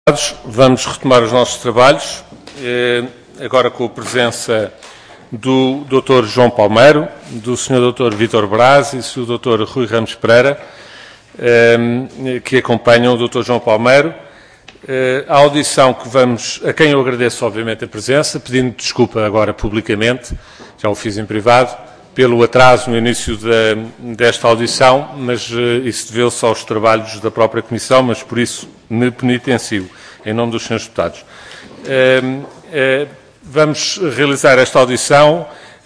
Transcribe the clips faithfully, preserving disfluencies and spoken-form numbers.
Vamos retomar os nossos trabalhos, agora com a presença do doutor João Palmeiro, do senhor doutor Vítor Braz e do doutor Rui Ramos Pereira, que acompanham o doutor João Palmeiro. A audição que vamos, a quem eu agradeço obviamente a presença, pedindo desculpa agora publicamente, já o fiz em privado, pelo atraso no início da, desta audição, mas isso deveu-se aos trabalhos da própria Comissão, mas por isso me penitencio, em nome dos senhores deputados. Vamos realizar esta audição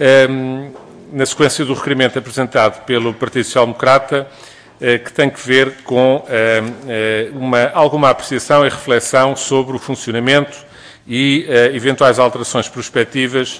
na sequência do requerimento apresentado pelo Partido Social Democrata, que tem que ver com uma, alguma apreciação e reflexão sobre o funcionamento e eventuais alterações prospectivas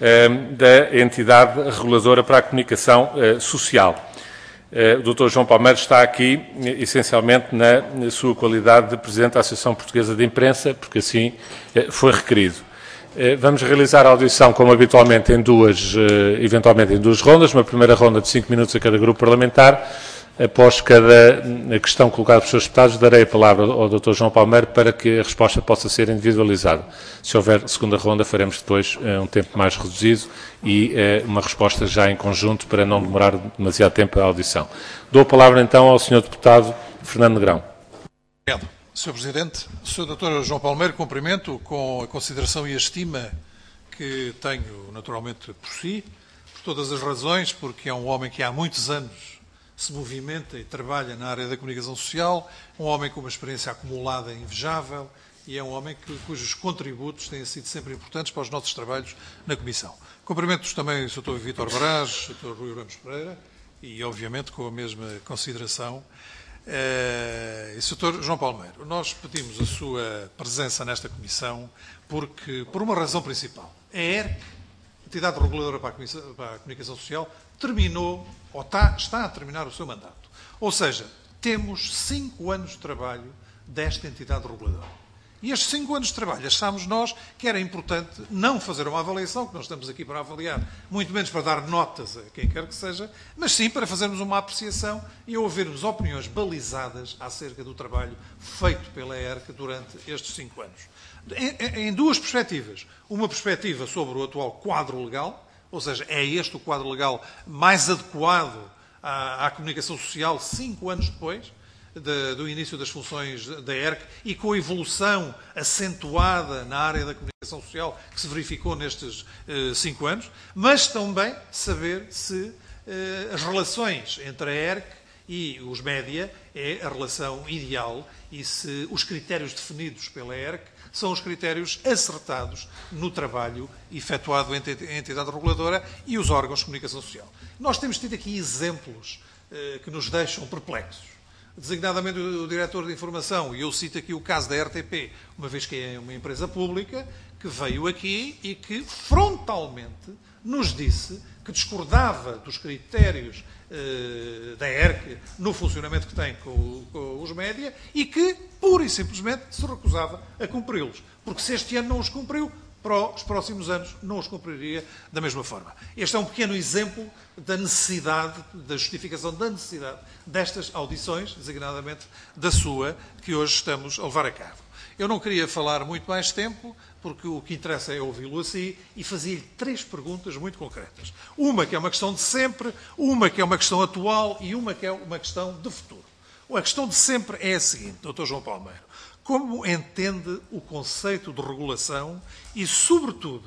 da entidade reguladora para a comunicação social. O doutor João Palmeiro está aqui, essencialmente, na sua qualidade de Presidente da Associação Portuguesa de Imprensa, porque assim foi requerido. Vamos realizar a audição, como habitualmente, em duas, eventualmente em duas rondas, uma primeira ronda de cinco minutos a cada grupo parlamentar. Após cada questão colocada pelos senhores deputados, darei a palavra ao doutor João Palmeiro para que a resposta possa ser individualizada. Se houver segunda ronda, faremos depois uh, um tempo mais reduzido e uh, uma resposta já em conjunto para não demorar demasiado tempo a audição. Dou a palavra então ao senhor deputado Fernando Negrão. Obrigado, senhor Presidente. senhor doutor João Palmeiro, cumprimento com a consideração e a estima que tenho naturalmente por si, por todas as razões, porque é um homem que há muitos anos se movimenta e trabalha na área da comunicação social, um homem com uma experiência acumulada invejável e é um homem que, cujos contributos têm sido sempre importantes para os nossos trabalhos na Comissão. Cumprimento também o doutor Vítor Braz, o doutor Rui Ramos Pereira e, obviamente, com a mesma consideração. Uh, e doutor João Palmeiro, nós pedimos a sua presença nesta Comissão porque, por uma razão principal, a E R C, Entidade Reguladora para a Comunicação, para a Comunicação Social, terminou, ou está, está a terminar o seu mandato. Ou seja, temos cinco anos de trabalho desta entidade reguladora. E estes cinco anos de trabalho, achámos nós que era importante não fazer uma avaliação, que nós estamos aqui para avaliar, muito menos para dar notas a quem quer que seja, mas sim para fazermos uma apreciação e ouvirmos opiniões balizadas acerca do trabalho feito pela E R C durante estes cinco anos. Em, em duas perspectivas. Uma perspectiva sobre o atual quadro legal, ou seja, é este o quadro legal mais adequado à, à comunicação social cinco anos depois de, do início das funções da E R C e com a evolução acentuada na área da comunicação social que se verificou nestes eh, cinco anos, mas também saber se eh, as relações entre a E R C e os média é a relação ideal e se os critérios definidos pela E R C são os critérios acertados no trabalho efetuado entre a entidade reguladora e os órgãos de comunicação social. Nós temos tido aqui exemplos eh, que nos deixam perplexos. Designadamente o, o diretor de informação, e eu cito aqui o caso da R T P, uma vez que é uma empresa pública, que veio aqui e que frontalmente nos disse que discordava dos critérios eh, da E R C no funcionamento que tem com, com os média e que, pura e simplesmente, se recusava a cumpri-los. Porque se este ano não os cumpriu, para os próximos anos não os cumpriria da mesma forma. Este é um pequeno exemplo da necessidade, da justificação da necessidade destas audições, designadamente da sua, que hoje estamos a levar a cabo. Eu não queria falar muito mais tempo, porque o que interessa é ouvi-lo assim, e fazia-lhe três perguntas muito concretas. Uma que é uma questão de sempre, uma que é uma questão atual e uma que é uma questão de futuro. A questão de sempre é a seguinte, doutor João Palmeiro. Como entende o conceito de regulação e, sobretudo,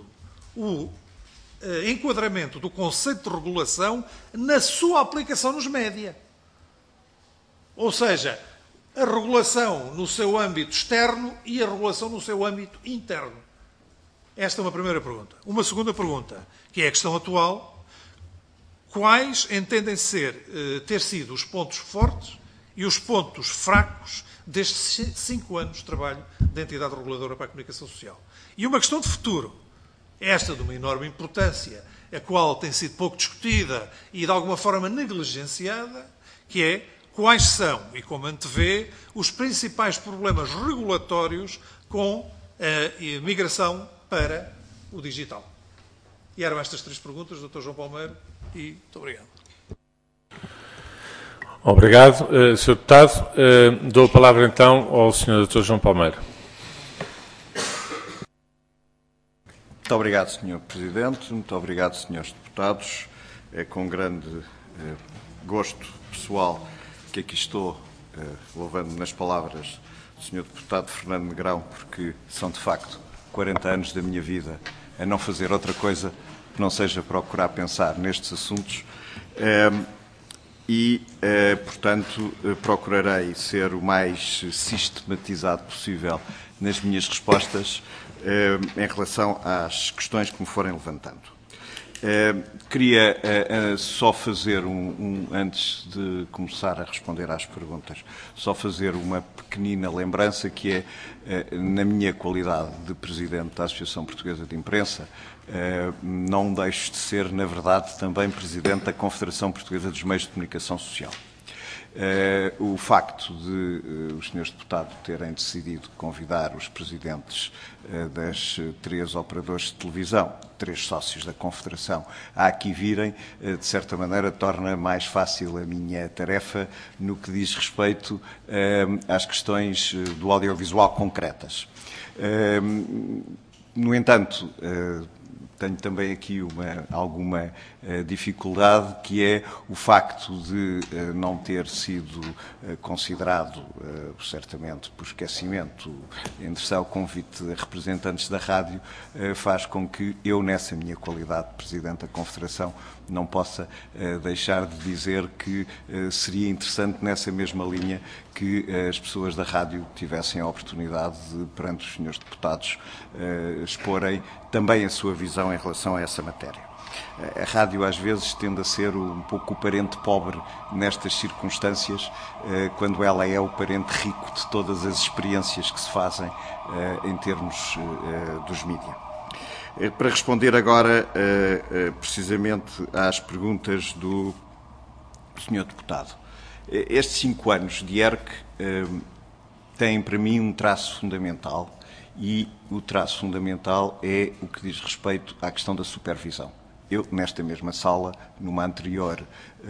o eh, enquadramento do conceito de regulação na sua aplicação nos média? Ou seja, a regulação no seu âmbito externo e a regulação no seu âmbito interno. Esta é uma primeira pergunta. Uma segunda pergunta, que é a questão atual. Quais entendem ser, eh, ter sido os pontos fortes e os pontos fracos destes cinco anos de trabalho da entidade reguladora para a comunicação social? E uma questão de futuro, esta de uma enorme importância, a qual tem sido pouco discutida e de alguma forma negligenciada, que é quais são, e como antevê, os principais problemas regulatórios com a migração para o digital. E eram estas três perguntas, doutor João Palmeiro, e muito obrigado. Obrigado, uh, senhor Deputado. Uh, dou a palavra então ao senhor doutor João Palmeiro. Muito obrigado, senhor Presidente. Muito obrigado, senhores deputados. É com grande eh, gosto pessoal que aqui estou, eh, louvando nas palavras do senhor deputado Fernando Negrão, porque são, de facto, quarenta anos da minha vida a não fazer outra coisa que não seja procurar pensar nestes assuntos. Eh, e, eh, portanto, eh, procurarei ser o mais sistematizado possível nas minhas respostas eh, em relação às questões que me forem levantando. Eh, queria eh, só fazer, um, um, antes de começar a responder às perguntas, só fazer uma pequenina lembrança que é, eh, na minha qualidade de Presidente da Associação Portuguesa de Imprensa, eh, não deixo de ser, na verdade, também Presidente da Confederação Portuguesa dos Meios de Comunicação Social. Uh, o facto de uh, os senhores deputados terem decidido convidar os presidentes uh, das uh, três operadores de televisão, três sócios da Confederação, a aqui virem, uh, de certa maneira, torna mais fácil a minha tarefa no que diz respeito uh, às questões uh, do audiovisual concretas. Uh, no entanto, uh, tenho também aqui uma, alguma uh, dificuldade, que é o facto de uh, não ter sido uh, considerado, uh, certamente por esquecimento, endereçar o convite a representantes da rádio, uh, faz com que eu, nessa minha qualidade de Presidente da Confederação, não possa uh, deixar de dizer que uh, seria interessante, nessa mesma linha, que uh, as pessoas da rádio tivessem a oportunidade de, perante os senhores deputados, uh, exporem também a sua visão em relação a essa matéria. A rádio, às vezes, tende a ser um pouco o parente pobre nestas circunstâncias, uh, quando ela é o parente rico de todas as experiências que se fazem uh, em termos uh, dos mídia. Para responder agora, precisamente, às perguntas do senhor deputado. Estes cinco anos de E R C têm, para mim, um traço fundamental, e o traço fundamental é o que diz respeito à questão da supervisão. Eu, nesta mesma sala, numa anterior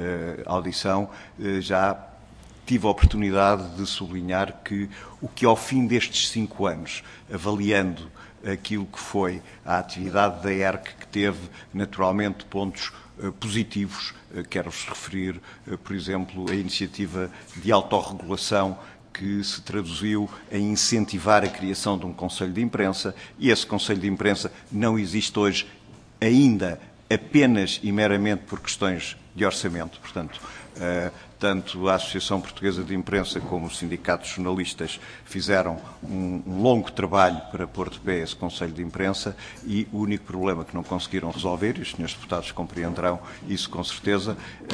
audição, já tive a oportunidade de sublinhar que o que, ao fim destes cinco anos, avaliando aquilo que foi a atividade da E R C, que teve, naturalmente, pontos uh, positivos. Uh, Quero-vos referir, uh, por exemplo, a iniciativa de autorregulação que se traduziu em incentivar a criação de um Conselho de Imprensa, e esse Conselho de Imprensa não existe hoje ainda apenas e meramente por questões de orçamento. Portanto, uh, tanto a Associação Portuguesa de Imprensa como os sindicatos jornalistas fizeram um, um longo trabalho para pôr de pé esse Conselho de Imprensa, e o único problema que não conseguiram resolver, e os senhores deputados compreenderão isso com certeza,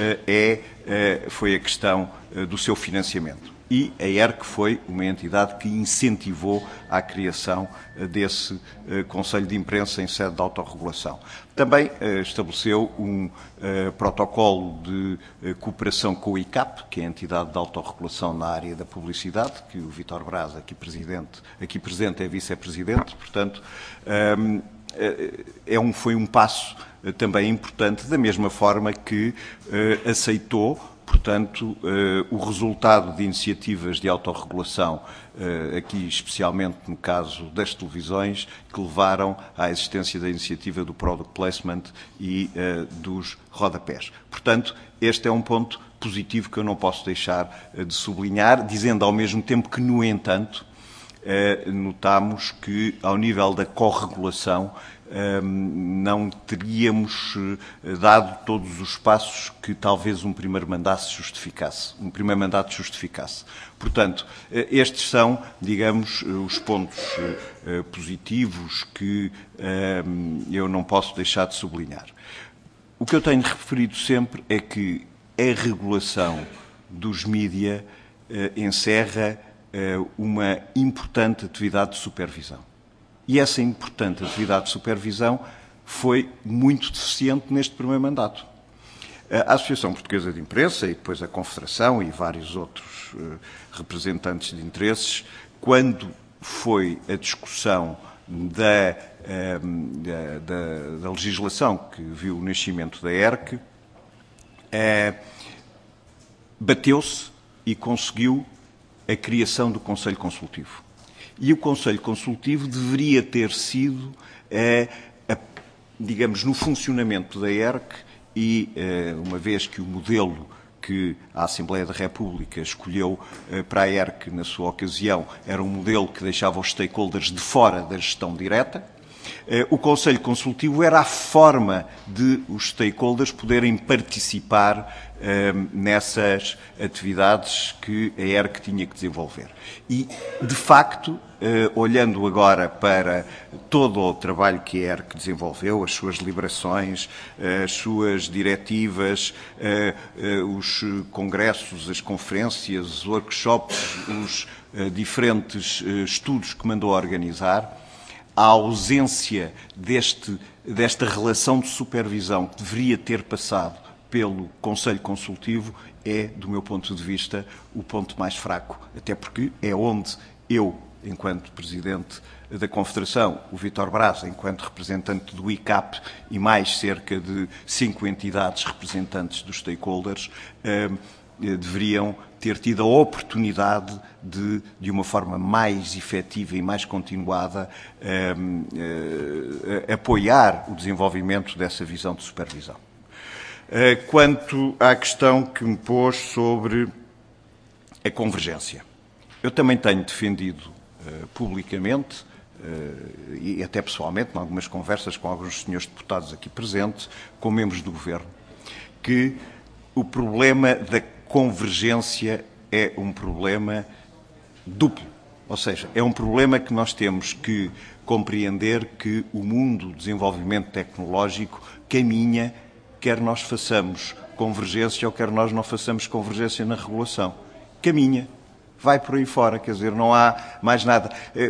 é, foi a questão do seu financiamento. E a E R C foi uma entidade que incentivou a criação desse uh, Conselho de Imprensa em sede de autorregulação. Também uh, estabeleceu um uh, protocolo de uh, cooperação com o I C A P, que é a entidade de autorregulação na área da publicidade, que o Vítor Braz, aqui, presidente, aqui presente, é vice-presidente. Portanto, um, é um, foi um passo uh, também importante, da mesma forma que uh, aceitou, portanto, uh, o resultado de iniciativas de autorregulação, uh, aqui especialmente no caso das televisões, que levaram à existência da iniciativa do Product Placement e uh, dos rodapés. Portanto, este é um ponto positivo que eu não posso deixar uh, de sublinhar, dizendo ao mesmo tempo que, no entanto, uh, notamos que, ao nível da corregulação, não teríamos dado todos os passos que talvez um primeiro mandato justificasse, um primeiro mandato justificasse. Portanto, estes são, digamos, os pontos positivos que eu não posso deixar de sublinhar. O que eu tenho referido sempre é que a regulação dos mídia encerra uma importante atividade de supervisão. E essa importante atividade de supervisão foi muito deficiente neste primeiro mandato. A Associação Portuguesa de Imprensa, e depois a Confederação e vários outros uh, representantes de interesses, quando foi a discussão da, uh, da, da, da legislação que viu o nascimento da E R C, uh, bateu-se e conseguiu a criação do Conselho Consultivo. E o Conselho Consultivo deveria ter sido a, a digamos, no funcionamento da E R C e, uma vez que o modelo que a Assembleia da República escolheu para a E R C na sua ocasião era um modelo que deixava os stakeholders de fora da gestão direta, o Conselho Consultivo era a forma de os stakeholders poderem participar nessas atividades que a E R C tinha que desenvolver. E, de facto, olhando agora para todo o trabalho que a E R C desenvolveu, as suas deliberações, as suas diretivas, os congressos, as conferências, os workshops, os diferentes estudos que mandou organizar, a ausência deste, desta relação de supervisão que deveria ter passado pelo Conselho Consultivo é, do meu ponto de vista, o ponto mais fraco, até porque é onde eu, enquanto Presidente da Confederação, o Vítor Braz, enquanto representante do I C A P e mais cerca de cinco entidades representantes dos stakeholders, eh, deveriam ter tido a oportunidade de, de uma forma mais efetiva e mais continuada, eh, eh, apoiar o desenvolvimento dessa visão de supervisão. Eh, quanto à questão que me pôs sobre a convergência, eu também tenho defendido eh, publicamente, eh, e até pessoalmente, em algumas conversas com alguns senhores deputados aqui presentes, com membros do Governo, que o problema da convergência é um problema duplo. Ou seja, é um problema que nós temos que compreender que o mundo do desenvolvimento tecnológico caminha, quer nós façamos convergência ou quer nós não façamos convergência na regulação. Caminha. Vai por aí fora, quer dizer, não há mais nada.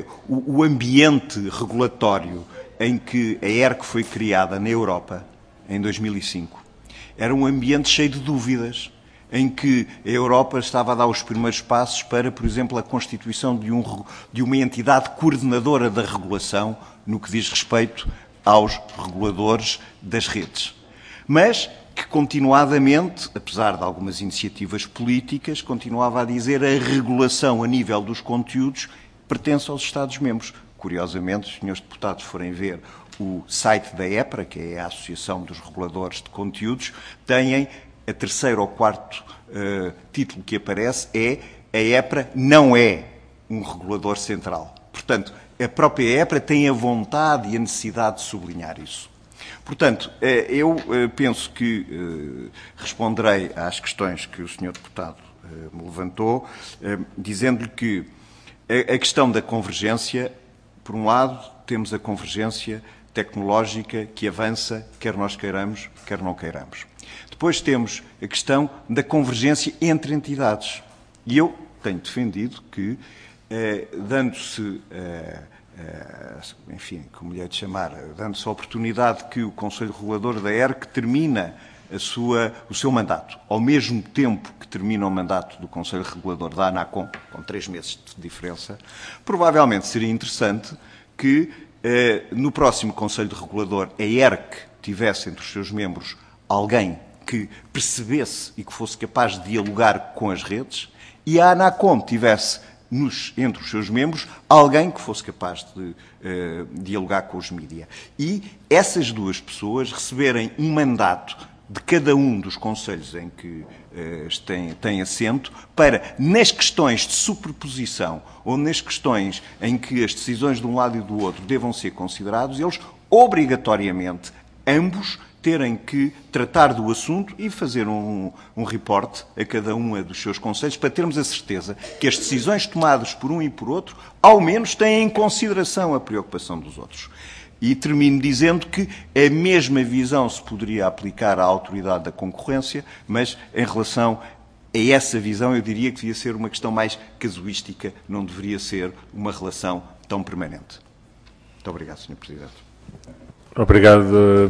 O, o ambiente regulatório em que a E R C foi criada na Europa, em dois mil e cinco, era um ambiente cheio de dúvidas, em que a Europa estava a dar os primeiros passos para, por exemplo, a constituição de, um, de uma entidade coordenadora da regulação no que diz respeito aos reguladores das redes. Mas que continuadamente, apesar de algumas iniciativas políticas, continuava a dizer a regulação a nível dos conteúdos pertence aos Estados-membros. Curiosamente, os senhores deputados forem ver o site da EPRA, que é a Associação dos Reguladores de Conteúdos, têm a terceiro ou quarto uh, título que aparece é a EPRA não é um regulador central. Portanto, a própria EPRA tem a vontade e a necessidade de sublinhar isso. Portanto, uh, eu uh, penso que uh, responderei às questões que o senhor deputado uh, me levantou, uh, dizendo-lhe que a, a questão da convergência, por um lado, temos a convergência tecnológica que avança, quer nós queiramos, quer não queiramos. Depois temos a questão da convergência entre entidades. E eu tenho defendido que, eh, dando-se, eh, eh, enfim, como lhe é de chamar, dando-se a oportunidade que o Conselho Regulador da E R C termina a sua, o seu mandato, ao mesmo tempo que termina o mandato do Conselho Regulador da ANACOM, com três meses de diferença, provavelmente seria interessante que, eh, no próximo Conselho Regulador, a E R C tivesse entre os seus membros alguém que percebesse e que fosse capaz de dialogar com as redes, e a ANACOM tivesse nos, entre os seus membros alguém que fosse capaz de uh, dialogar com os mídia. E essas duas pessoas receberem um mandato de cada um dos conselhos em que uh, têm, têm assento para, nas questões de superposição ou nas questões em que as decisões de um lado e do outro devam ser considerados, eles obrigatoriamente, ambos, terem que tratar do assunto e fazer um, um reporte a cada um dos seus conselhos para termos a certeza que as decisões tomadas por um e por outro, ao menos, têm em consideração a preocupação dos outros. E termino dizendo que a mesma visão se poderia aplicar à autoridade da concorrência, mas em relação a essa visão eu diria que devia ser uma questão mais casuística, não deveria ser uma relação tão permanente. Muito obrigado, senhor Presidente. Obrigado,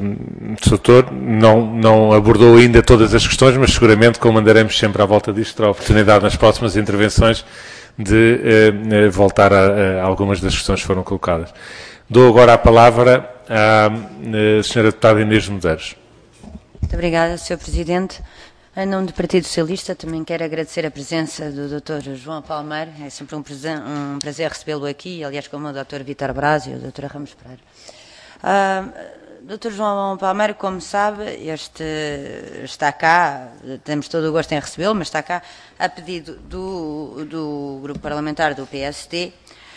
doutor. Não, não abordou ainda todas as questões, mas seguramente, como andaremos sempre à volta disto, terá a oportunidade nas próximas intervenções de eh, voltar a, a algumas das questões que foram colocadas. Dou agora a palavra à eh, senhora deputada Inês Medeiros. Muito obrigada, senhor Presidente. Em nome do Partido Socialista, também quero agradecer a presença do doutor João Palmeiro. É sempre um prazer, um prazer recebê-lo aqui, aliás, como o doutor Vítor Braz e a doutora Ramos Pereira. Uh, doutor João Palmeiro, como sabe, este está cá, temos todo o gosto em recebê-lo, mas está cá a pedido do, do grupo parlamentar do P S D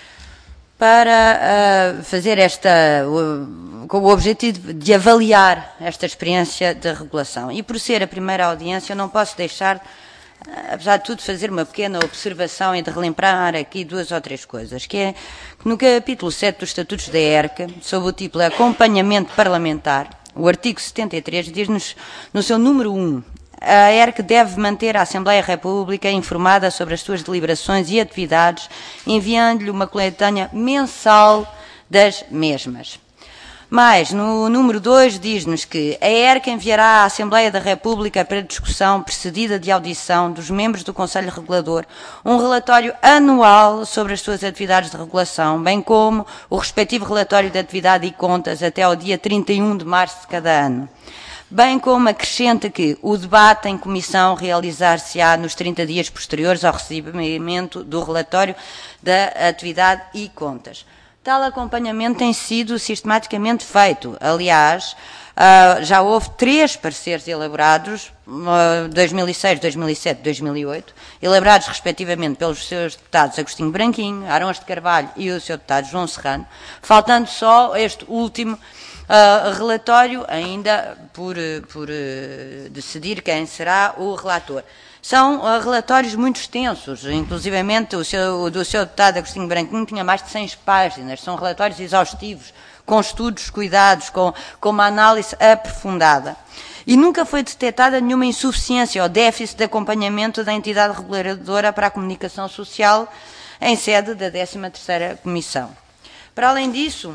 para uh, fazer esta, uh, com o objetivo de avaliar esta experiência de regulação. E por ser a primeira audiência, eu não posso deixar, uh, apesar de tudo, fazer uma pequena observação e de relembrar aqui duas ou três coisas, que é que no capítulo sete dos Estatutos da E R C, sob o título Acompanhamento Parlamentar, o artigo setenta e três diz-nos, no seu número um, a E R C deve manter a Assembleia da República informada sobre as suas deliberações e atividades, enviando-lhe uma coletânea mensal das mesmas. Mas, no número dois, diz-nos que a E R C enviará à Assembleia da República para discussão precedida de audição dos membros do Conselho Regulador um relatório anual sobre as suas atividades de regulação, bem como o respectivo relatório de atividade e contas até ao dia trinta e um de março de cada ano. Bem como acrescenta que o debate em comissão realizar-se-á nos trinta dias posteriores ao recebimento do relatório da atividade e contas. Tal acompanhamento tem sido sistematicamente feito. Aliás, uh, já houve três pareceres elaborados, uh, dois mil e seis, dois mil e sete e dois mil e oito, elaborados respectivamente pelos seus deputados Agostinho Branquinho, Arões de Carvalho e o seu deputado João Serrano, faltando só este último Uh, relatório ainda por, por uh, decidir quem será o relator. São uh, relatórios muito extensos, inclusivamente o, seu, o do seu deputado Agostinho Branquinho tinha mais de cem páginas, são relatórios exaustivos, com estudos cuidados, com, com uma análise aprofundada. E nunca foi detectada nenhuma insuficiência ou déficit de acompanhamento da entidade reguladora para a comunicação social em sede da décima terceira Comissão. Para além disso,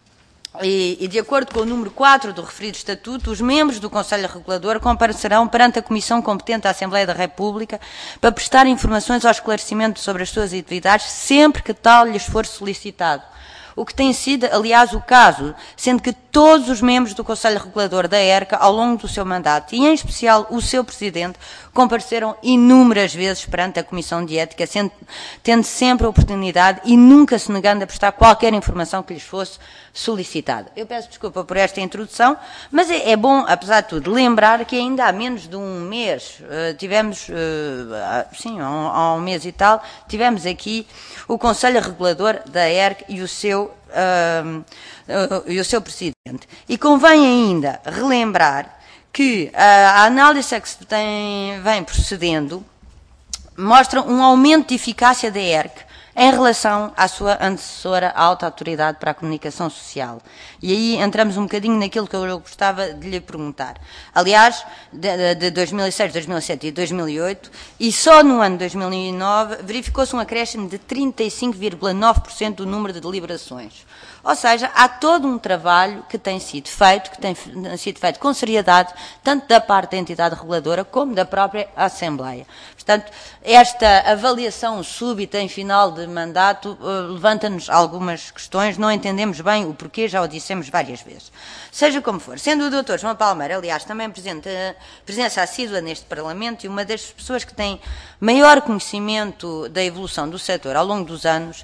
E, e de acordo com o número quatro do referido Estatuto, os membros do Conselho Regulador comparecerão perante a Comissão competente da Assembleia da República para prestar informações ao esclarecimento sobre as suas atividades sempre que tal lhes for solicitado. O que tem sido, aliás, o caso, sendo que todos os membros do Conselho Regulador da E R C, ao longo do seu mandato, e em especial o seu Presidente, compareceram inúmeras vezes perante a Comissão de Ética, sendo, tendo sempre a oportunidade e nunca se negando a prestar qualquer informação que lhes fosse solicitada. Eu peço desculpa por esta introdução, mas é, é bom, apesar de tudo, lembrar que ainda há menos de um mês, uh, tivemos, uh, sim, há um, há um mês e tal, tivemos aqui o Conselho Regulador da E R C e o seu Uh, uh, e o seu Presidente. E convém ainda relembrar que uh, a análise que se tem, vem procedendo mostra um aumento de eficácia da E R C em relação à sua antecessora, a Alta Autoridade para a Comunicação Social. E aí entramos um bocadinho naquilo que eu gostava de lhe perguntar. Aliás, de, de dois mil e seis, dois mil e sete e dois mil e oito, e só no ano de dois mil e nove verificou-se um acréscimo de trinta e cinco vírgula nove por cento do número de deliberações. Ou seja, há todo um trabalho que tem sido feito, que tem sido feito com seriedade, tanto da parte da entidade reguladora como da própria Assembleia. Portanto, esta avaliação súbita em final de mandato uh, levanta-nos algumas questões, não entendemos bem o porquê, já o dissemos várias vezes. Seja como for, sendo o doutor João Palmeiro, aliás, também presente, uh, presença assídua neste Parlamento e uma das pessoas que tem maior conhecimento da evolução do setor ao longo dos anos,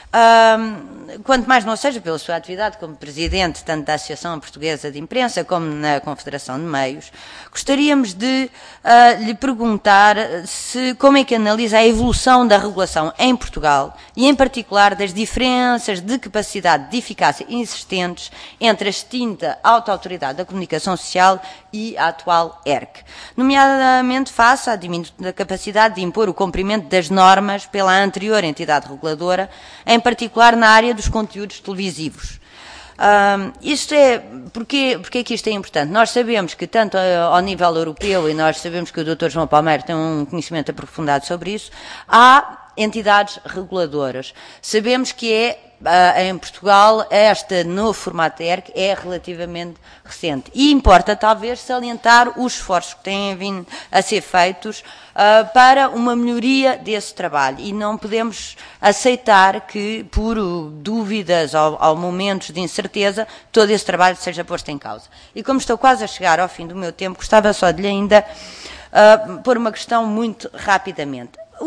Um, quanto mais não seja pela sua atividade como Presidente tanto da Associação Portuguesa de Imprensa como na Confederação de Meios, gostaríamos de uh, lhe perguntar se, como é que analisa a evolução da regulação em Portugal e, em particular, das diferenças de capacidade de eficácia existentes entre a extinta Alta Autoridade da Comunicação Social e a atual E R C, nomeadamente face à diminuição da capacidade de impor o cumprimento das normas pela anterior entidade reguladora, em particular na área dos conteúdos televisivos. Um, isto é, porque, porque é que isto é importante? Nós sabemos que tanto ao nível europeu, e nós sabemos que o doutor João Palmeiro tem um conhecimento aprofundado sobre isso, há entidades reguladoras. Sabemos que é, uh, em Portugal, este novo formato da E R C é relativamente recente. E importa, talvez, salientar os esforços que têm vindo a ser feitos uh, para uma melhoria desse trabalho. E não podemos aceitar que, por dúvidas ou, ou momentos de incerteza, todo esse trabalho seja posto em causa. E como estou quase a chegar ao fim do meu tempo, gostava só de lhe ainda uh, pôr uma questão muito rapidamente. O,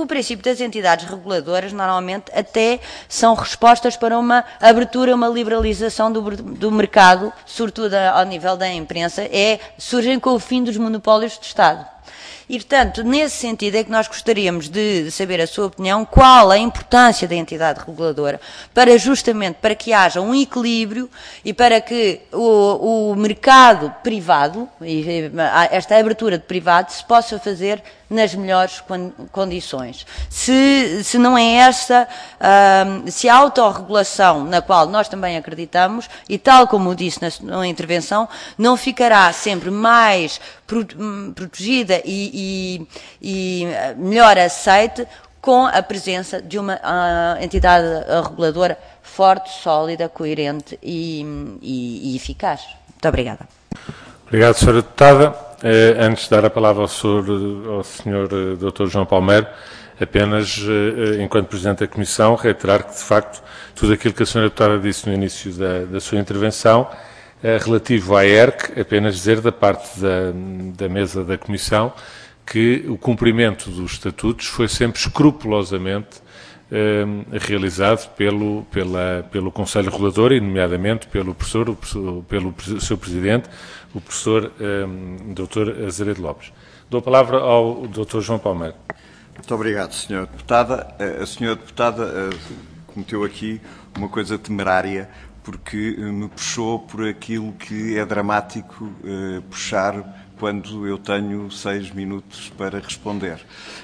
porque o princípio das entidades reguladoras normalmente até são respostas para uma abertura, uma liberalização do, do mercado, sobretudo ao nível da imprensa, é, surgem com o fim dos monopólios de Estado. E, portanto, nesse sentido é que nós gostaríamos de saber a sua opinião, qual a importância da entidade reguladora para justamente para que haja um equilíbrio e para que o, o mercado privado, e esta abertura de privado, se possa fazer nas melhores condições. Se, se não é essa, uh, se a autorregulação, na qual nós também acreditamos, e tal como disse na, na intervenção, não ficará sempre mais pro, protegida e, e, e melhor aceite com a presença de uma uh, entidade reguladora forte, sólida, coerente e, e, e eficaz. Muito obrigada. Obrigado, senhora Deputada. Eh, antes de dar a palavra ao senhor, ao senhor eh, doutor João Palmeiro, apenas, eh, enquanto Presidente da Comissão, reiterar que, de facto, tudo aquilo que a senhora Deputada disse no início da, da sua intervenção, eh, relativo à E R C, apenas dizer da parte da, da mesa da Comissão que o cumprimento dos estatutos foi sempre escrupulosamente eh, realizado pelo, pela, pelo Conselho Regulador e, nomeadamente, pelo professor, o professor pelo seu Presidente, o professor um, doutor Azeredo Lopes. Dou a palavra ao doutor João Palmeiro. Muito obrigado, senhora Deputada. A senhora Deputada uh, cometeu aqui uma coisa temerária, porque me puxou por aquilo que é dramático uh, puxar quando eu tenho seis minutos para responder.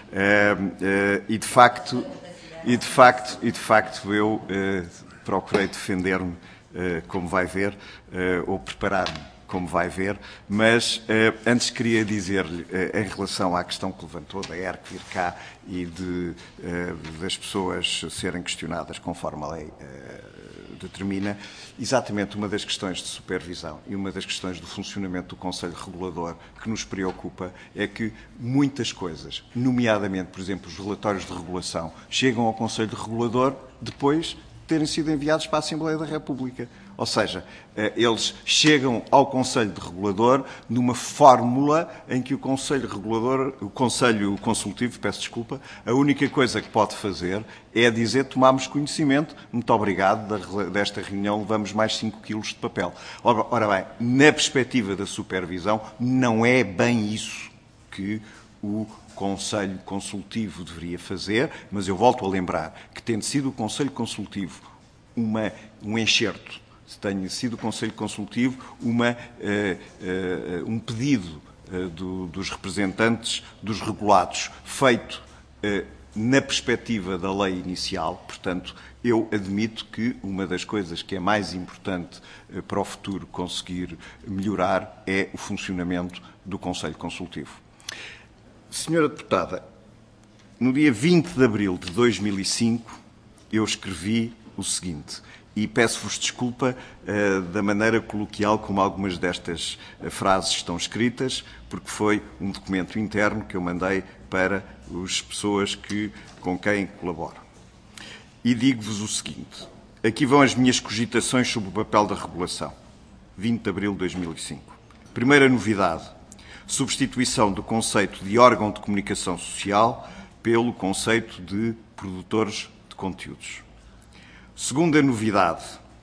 Uh, uh, e, de facto, e, de facto, e de facto eu uh, procurei defender-me, uh, como vai ver, uh, ou preparar-me, como vai ver, mas eh, antes queria dizer-lhe, eh, em relação à questão que levantou da E R C vir cá e de, eh, das pessoas serem questionadas conforme a lei eh, determina, exatamente uma das questões de supervisão e uma das questões do funcionamento do Conselho Regulador que nos preocupa é que muitas coisas, nomeadamente, por exemplo, os relatórios de regulação, chegam ao Conselho Regulador depois de terem sido enviados para a Assembleia da República. Ou seja, eles chegam ao Conselho de Regulador numa fórmula em que o Conselho Regulador, o Conselho Consultivo, peço desculpa, a única coisa que pode fazer é dizer tomamos conhecimento, muito obrigado, desta reunião levamos mais cinco quilos de papel. Ora, ora bem, na perspectiva da supervisão, não é bem isso que o Conselho Consultivo deveria fazer, mas eu volto a lembrar que, tendo sido o Conselho Consultivo uma, um enxerto, tenha sido o Conselho Consultivo uma, uh, uh, um pedido uh, do, dos representantes dos regulados feito uh, na perspectiva da lei inicial. Portanto, eu admito que uma das coisas que é mais importante uh, para o futuro conseguir melhorar é o funcionamento do Conselho Consultivo. Senhora Deputada, no dia vinte de abril de dois mil e cinco, eu escrevi o seguinte, e peço-vos desculpa uh, da maneira coloquial como algumas destas uh, frases estão escritas, porque foi um documento interno que eu mandei para as pessoas que, com quem colaboro. E digo-vos o seguinte, aqui vão as minhas cogitações sobre o papel da regulação, vinte de abril de dois mil e cinco. Primeira novidade, substituição do conceito de órgão de comunicação social pelo conceito de produtores de conteúdos. Segunda novidade,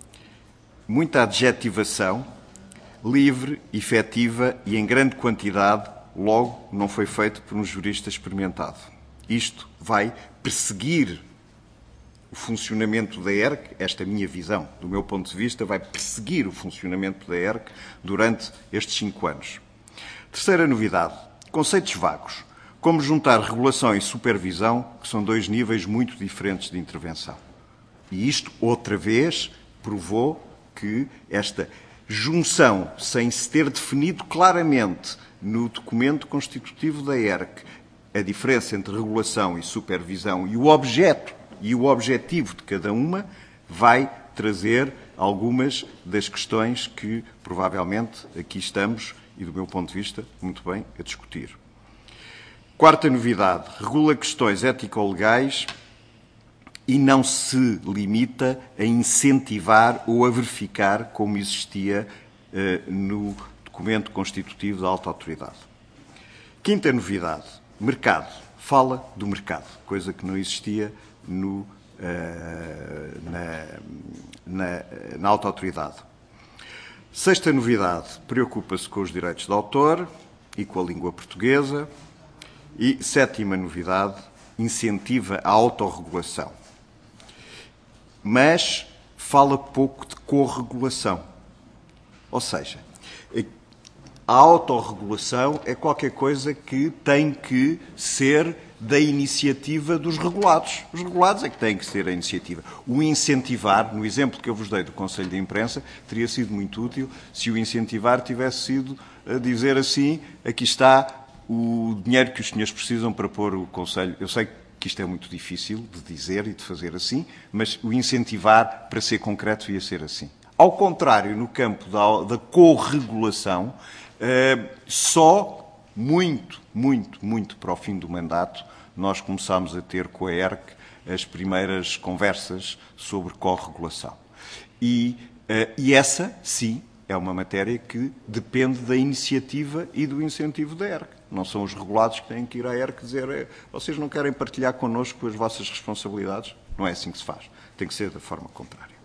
muita adjetivação, livre, efetiva e em grande quantidade, logo não foi feito por um jurista experimentado. Isto vai perseguir o funcionamento da E R C, esta é a minha visão, do meu ponto de vista, vai perseguir o funcionamento da E R C durante estes cinco anos. Terceira novidade, conceitos vagos, como juntar regulação e supervisão, que são dois níveis muito diferentes de intervenção. E isto, outra vez, provou que esta junção, sem se ter definido claramente no documento constitutivo da E R C, a diferença entre regulação e supervisão e o objeto e o objetivo de cada uma, vai trazer algumas das questões que, provavelmente, aqui estamos, e do meu ponto de vista, muito bem, a discutir. Quarta novidade, regula questões ético-legais e não se limita a incentivar ou a verificar como existia eh, no documento constitutivo da alta autoridade. Quinta novidade, mercado, fala do mercado, coisa que não existia no, uh, na, na, na auto-autoridade. Sexta novidade, preocupa-se com os direitos de autor e com a língua portuguesa. E sétima novidade, incentiva a autorregulação. Mas fala pouco de corregulação. Ou seja, a autorregulação é qualquer coisa que tem que ser da iniciativa dos regulados. Os regulados é que têm que ser a iniciativa. O incentivar, no exemplo que eu vos dei do Conselho de Imprensa, teria sido muito útil se o incentivar tivesse sido a dizer assim, aqui está o dinheiro que os senhores precisam para pôr o Conselho. Eu sei que isto é muito difícil de dizer e de fazer assim, mas o incentivar, para ser concreto, ia ser assim. Ao contrário, no campo da, da corregulação, eh, só muito, muito, muito para o fim do mandato, nós começámos a ter com a E R C as primeiras conversas sobre corregulação. E, eh, e essa, sim, é uma matéria que depende da iniciativa e do incentivo da E R C. Não são os regulados que têm que ir à E R C dizer vocês não querem partilhar connosco as vossas responsabilidades? Não é assim que se faz. Tem que ser da forma contrária.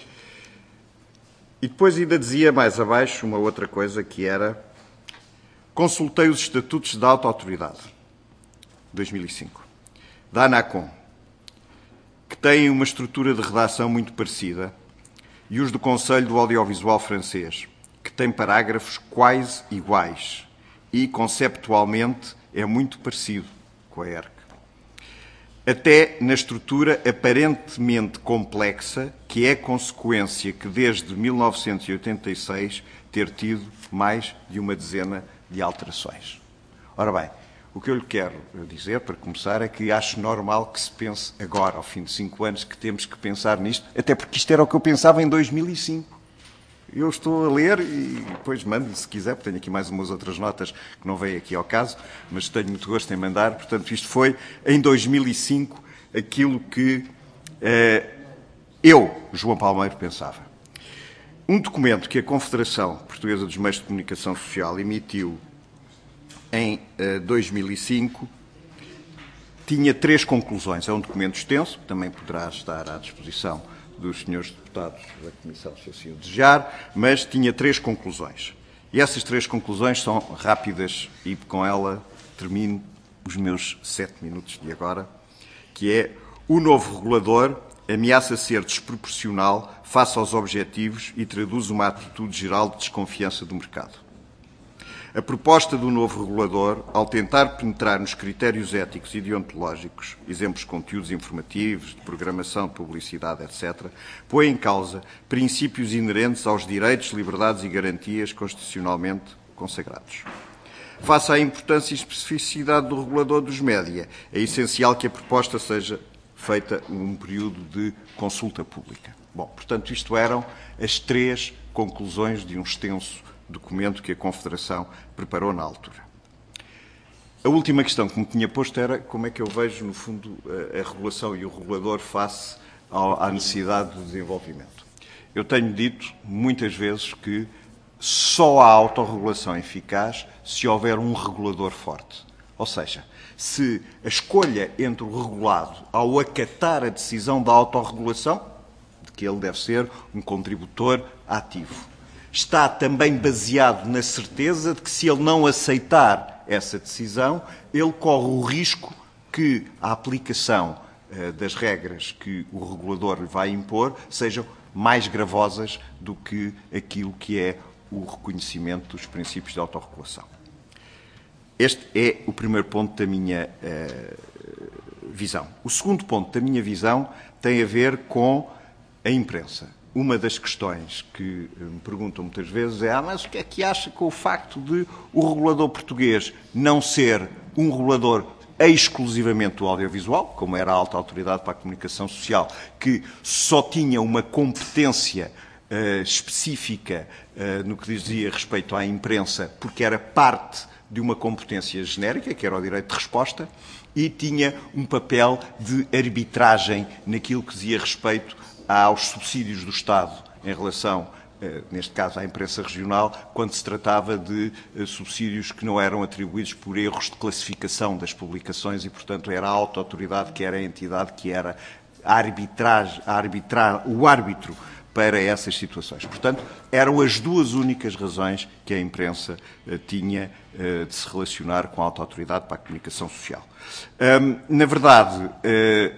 E depois ainda dizia mais abaixo uma outra coisa que era consultei os estatutos da auto-autoridade, dois mil e cinco, da ANACOM, que têm uma estrutura de redação muito parecida, e os do Conselho do Audiovisual francês, que tem parágrafos quase iguais e, conceptualmente, é muito parecido com a E R C. Até na estrutura aparentemente complexa, que é consequência que, desde mil novecentos e oitenta e seis, ter tido mais de uma dezena de alterações. Ora bem, o que eu lhe quero dizer, para começar, é que acho normal que se pense agora, ao fim de cinco anos, que temos que pensar nisto, até porque isto era o que eu pensava em dois mil e cinco. Eu estou a ler e depois mando-lhe, se quiser, porque tenho aqui mais umas outras notas que não vêm aqui ao caso, mas tenho muito gosto em mandar. Portanto, isto foi, em dois mil e cinco, aquilo que eh, eu, João Palmeiro, pensava. Um documento que a Confederação Portuguesa dos Meios de Comunicação Social emitiu em eh, dois mil e cinco tinha três conclusões. É um documento extenso, que também poderá estar à disposição dos senhores deputados da Comissão, se assim o desejar, mas tinha três conclusões. E essas três conclusões são rápidas e com ela termino os meus sete minutos de agora, que é o novo regulador ameaça ser desproporcional face aos objetivos e traduz uma atitude geral de desconfiança do mercado. A proposta do novo regulador, ao tentar penetrar nos critérios éticos e deontológicos, exemplos de conteúdos informativos, de programação, de publicidade, etcétera, põe em causa princípios inerentes aos direitos, liberdades e garantias constitucionalmente consagrados. Face à importância e especificidade do regulador dos média, é essencial que a proposta seja feita num período de consulta pública. Bom, portanto, isto eram as três conclusões de um extenso documento que a Confederação preparou na altura. A última questão que me tinha posto era como é que eu vejo, no fundo, a, a regulação e o regulador face ao, à necessidade de desenvolvimento. Eu tenho dito muitas vezes que só há autorregulação eficaz se houver um regulador forte. Ou seja, se a escolha entre o regulado ao acatar a decisão da autorregulação, de que ele deve ser um contributor ativo, está também baseado na certeza de que, se ele não aceitar essa decisão, ele corre o risco que a aplicação uh, das regras que o regulador lhe vai impor sejam mais gravosas do que aquilo que é o reconhecimento dos princípios de autorregulação. Este é o primeiro ponto da minha uh, visão. O segundo ponto da minha visão tem a ver com a imprensa. Uma das questões que me perguntam muitas vezes é ah, mas o que é que acha com o facto de o regulador português não ser um regulador exclusivamente do audiovisual, como era a Alta Autoridade para a Comunicação Social, que só tinha uma competência uh, específica uh, no que dizia respeito à imprensa, porque era parte de uma competência genérica, que era o direito de resposta, e tinha um papel de arbitragem naquilo que dizia respeito aos subsídios do Estado em relação neste caso à imprensa regional, quando se tratava de subsídios que não eram atribuídos por erros de classificação das publicações e, portanto, era a auto-autoridade que era a entidade que era a arbitragem, a arbitrar, o árbitro para essas situações. Portanto, eram as duas únicas razões que a imprensa uh, tinha uh, de se relacionar com a auto-autoridade para a comunicação social. Um, na verdade, uh,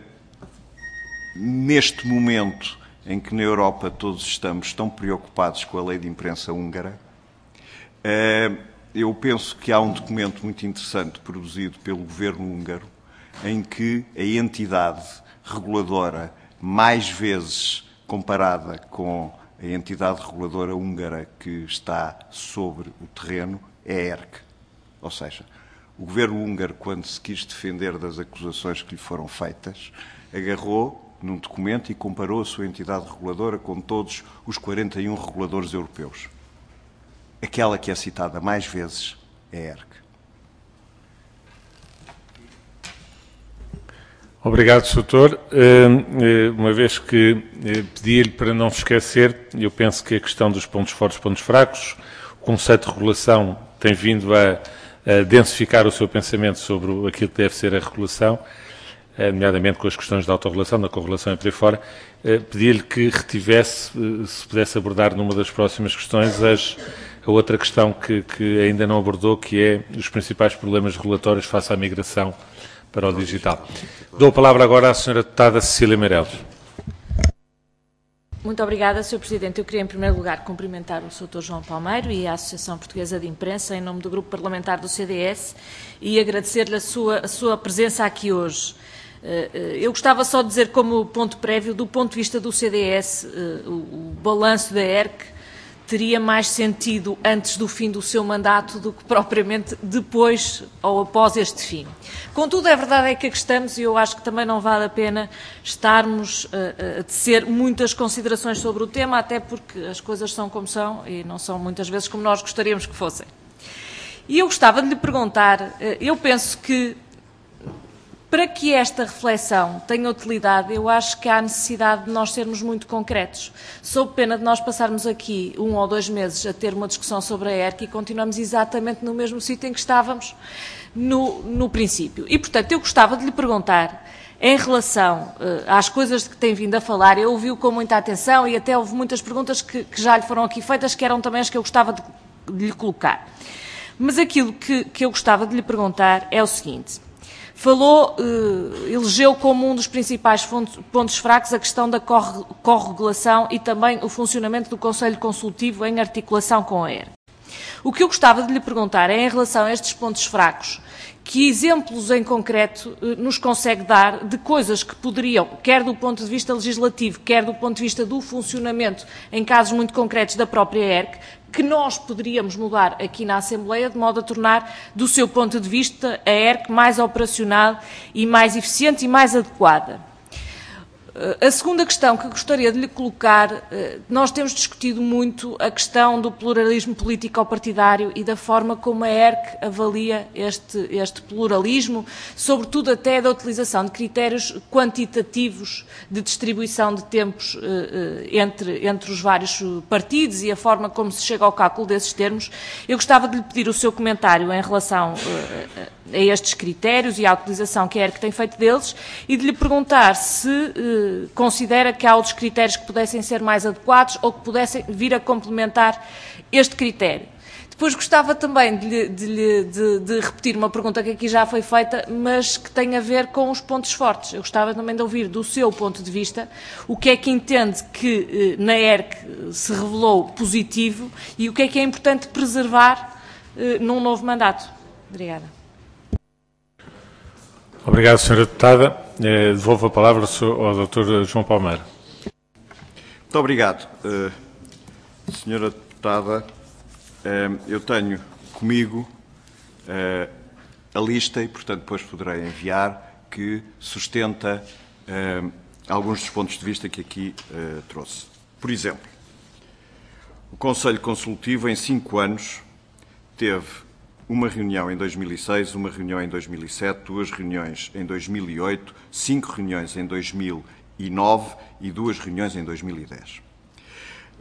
neste momento em que na Europa todos estamos tão preocupados com a lei de imprensa húngara, uh, eu penso que há um documento muito interessante produzido pelo governo húngaro em que a entidade reguladora mais vezes comparada com a entidade reguladora húngara que está sobre o terreno, é a E R C. Ou seja, o governo húngaro, quando se quis defender das acusações que lhe foram feitas, agarrou num documento e comparou a sua entidade reguladora com todos os quarenta e um reguladores europeus. Aquela que é citada mais vezes é a E R C. Obrigado, doutor. Uma vez que pedi-lhe para não se esquecer, eu penso que a questão dos pontos fortes e pontos fracos, o conceito de regulação tem vindo a, a densificar o seu pensamento sobre aquilo que deve ser a regulação, nomeadamente com as questões da autorregulação, da correlação e por aí fora. Pedi-lhe que retivesse, se pudesse abordar numa das próximas questões, as, a outra questão que, que ainda não abordou, que é os principais problemas regulatórios face à migração para o digital. Dou a palavra agora à senhora deputada Cecília Meireles. Muito obrigada, senhor Presidente. Eu queria, em primeiro lugar, cumprimentar o doutor João Palmeiro e a Associação Portuguesa de Imprensa, em nome do Grupo Parlamentar do C D S, e agradecer-lhe a sua, a sua presença aqui hoje. Eu gostava só de dizer, como ponto prévio, do ponto de vista do C D S, o, o balanço da E R C teria mais sentido antes do fim do seu mandato do que propriamente depois ou após este fim. Contudo, a verdade é que aqui estamos e eu acho que também não vale a pena estarmos a, a tecer muitas considerações sobre o tema, até porque as coisas são como são e não são muitas vezes como nós gostaríamos que fossem. E eu gostava de lhe perguntar, eu penso que para que esta reflexão tenha utilidade, eu acho que há necessidade de nós sermos muito concretos. Sob pena de nós passarmos aqui um ou dois meses a ter uma discussão sobre a E R C e continuamos exatamente no mesmo sítio em que estávamos no, no princípio. E, portanto, eu gostava de lhe perguntar, em relação uh, às coisas de que tem vindo a falar, eu ouvi-o com muita atenção e até houve muitas perguntas que, que já lhe foram aqui feitas, que eram também as que eu gostava de, de lhe colocar. Mas aquilo que, que eu gostava de lhe perguntar é o seguinte. Falou, eh, elegeu como um dos principais pontos fracos a questão da corregulação e também o funcionamento do Conselho Consultivo em articulação com a E R C. O que eu gostava de lhe perguntar é, em relação a estes pontos fracos, que exemplos em concreto eh, nos consegue dar de coisas que poderiam, quer do ponto de vista legislativo, quer do ponto de vista do funcionamento, em casos muito concretos da própria E R C, que nós poderíamos mudar aqui na Assembleia, de modo a tornar, do seu ponto de vista, a E R C mais operacional e mais eficiente e mais adequada. A segunda questão que gostaria de lhe colocar, nós temos discutido muito a questão do pluralismo político-partidário e da forma como a E R C avalia este, este pluralismo, sobretudo até da utilização de critérios quantitativos de distribuição de tempos entre, entre os vários partidos e a forma como se chega ao cálculo desses termos. Eu gostava de lhe pedir o seu comentário em relação a estes critérios e à utilização que a E R C tem feito deles e de lhe perguntar se considera que há outros critérios que pudessem ser mais adequados ou que pudessem vir a complementar este critério. Depois gostava também de, de, de, de repetir uma pergunta que aqui já foi feita, mas que tem a ver com os pontos fortes. Eu gostava também de ouvir do seu ponto de vista o que é que entende que na E R C se revelou positivo e o que é que é importante preservar num novo mandato. Obrigada. Obrigado, senhora deputada. Eh, devolvo a palavra ao doutor João Palmeiro. Muito obrigado. Uh, senhora deputada, uh, eu tenho comigo uh, a lista e, portanto, depois poderei enviar, que sustenta uh, alguns dos pontos de vista que aqui uh, trouxe. Por exemplo, o Conselho Consultivo, em cinco anos, teve uma reunião em dois mil e seis, uma reunião em dois mil e sete, duas reuniões em dois mil e oito, cinco reuniões em dois mil e nove e duas reuniões em dois mil e dez.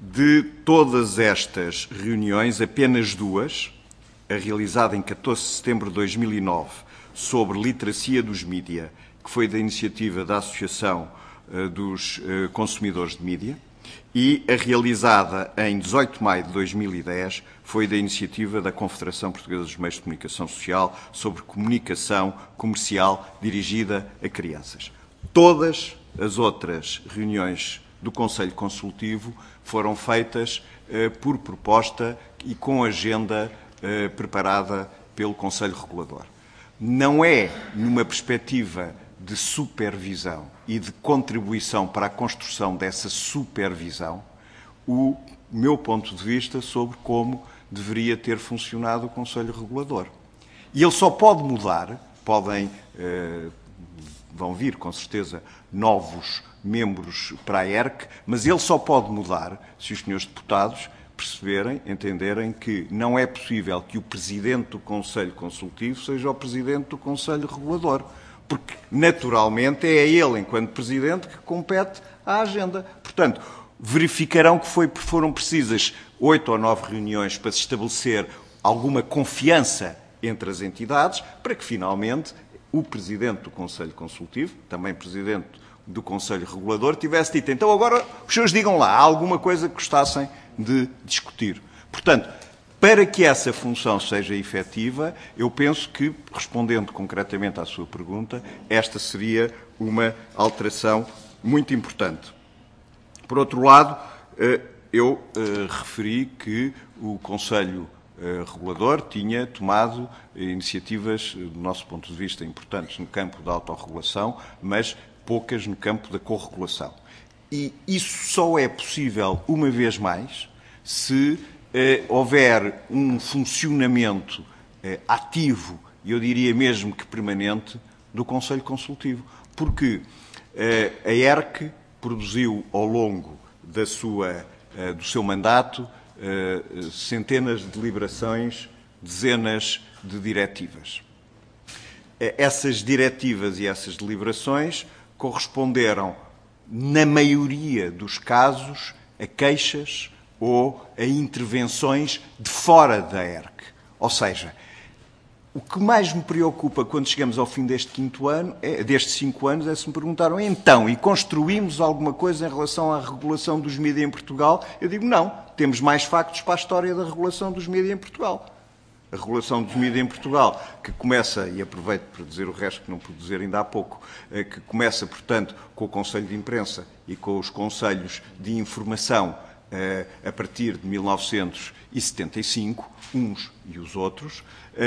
De todas estas reuniões, apenas duas, a realizada em catorze de setembro de dois mil e nove, sobre literacia dos mídia, que foi da iniciativa da Associação uh, dos uh, Consumidores de Mídia, e a realizada em dezoito de maio de dois mil e dez, foi da iniciativa da Confederação Portuguesa dos Meios de Comunicação Social sobre comunicação comercial dirigida a crianças. Todas as outras reuniões do Conselho Consultivo foram feitas eh, por proposta e com agenda eh, preparada pelo Conselho Regulador. Não é numa perspectiva de supervisão e de contribuição para a construção dessa supervisão o meu ponto de vista sobre como deveria ter funcionado o Conselho Regulador. E ele só pode mudar, podem, eh, vão vir com certeza novos membros para a E R C, mas ele só pode mudar se os senhores deputados perceberem, entenderem que não é possível que o Presidente do Conselho Consultivo seja o Presidente do Conselho Regulador, porque naturalmente é a ele, enquanto Presidente, que compete à agenda. Portanto, verificarão que foi, foram precisas oito ou nove reuniões para se estabelecer alguma confiança entre as entidades, para que finalmente o Presidente do Conselho Consultivo, também Presidente do Conselho Regulador, tivesse dito, então agora os senhores digam lá, há alguma coisa que gostassem de discutir. Portanto, para que essa função seja efetiva, eu penso que, respondendo concretamente à sua pergunta, esta seria uma alteração muito importante. Por outro lado, eu referi que o Conselho Regulador tinha tomado iniciativas, do nosso ponto de vista, importantes no campo da autorregulação, mas poucas no campo da corregulação. E isso só é possível, uma vez mais, se eh, houver um funcionamento eh, ativo, e eu diria mesmo que permanente, do Conselho Consultivo. Porque eh, a E R C produziu, ao longo da sua, eh, do seu mandato, eh, centenas de deliberações, dezenas de diretivas. Eh, essas diretivas e essas deliberações corresponderam, na maioria dos casos, a queixas ou a intervenções de fora da E R C. Ou seja, o que mais me preocupa quando chegamos ao fim deste quinto ano, é, destes cinco anos, é se me perguntaram, então, e construímos alguma coisa em relação à regulação dos mídias em Portugal? Eu digo, não, temos mais factos para a história da regulação dos mídias em Portugal. A regulação dos mídias em Portugal, que começa, e aproveito para dizer o resto que não pude dizer ainda há pouco, que começa, portanto, com o Conselho de Imprensa e com os Conselhos de Informação a partir de mil novecentos e setenta e cinco, uns e os outros,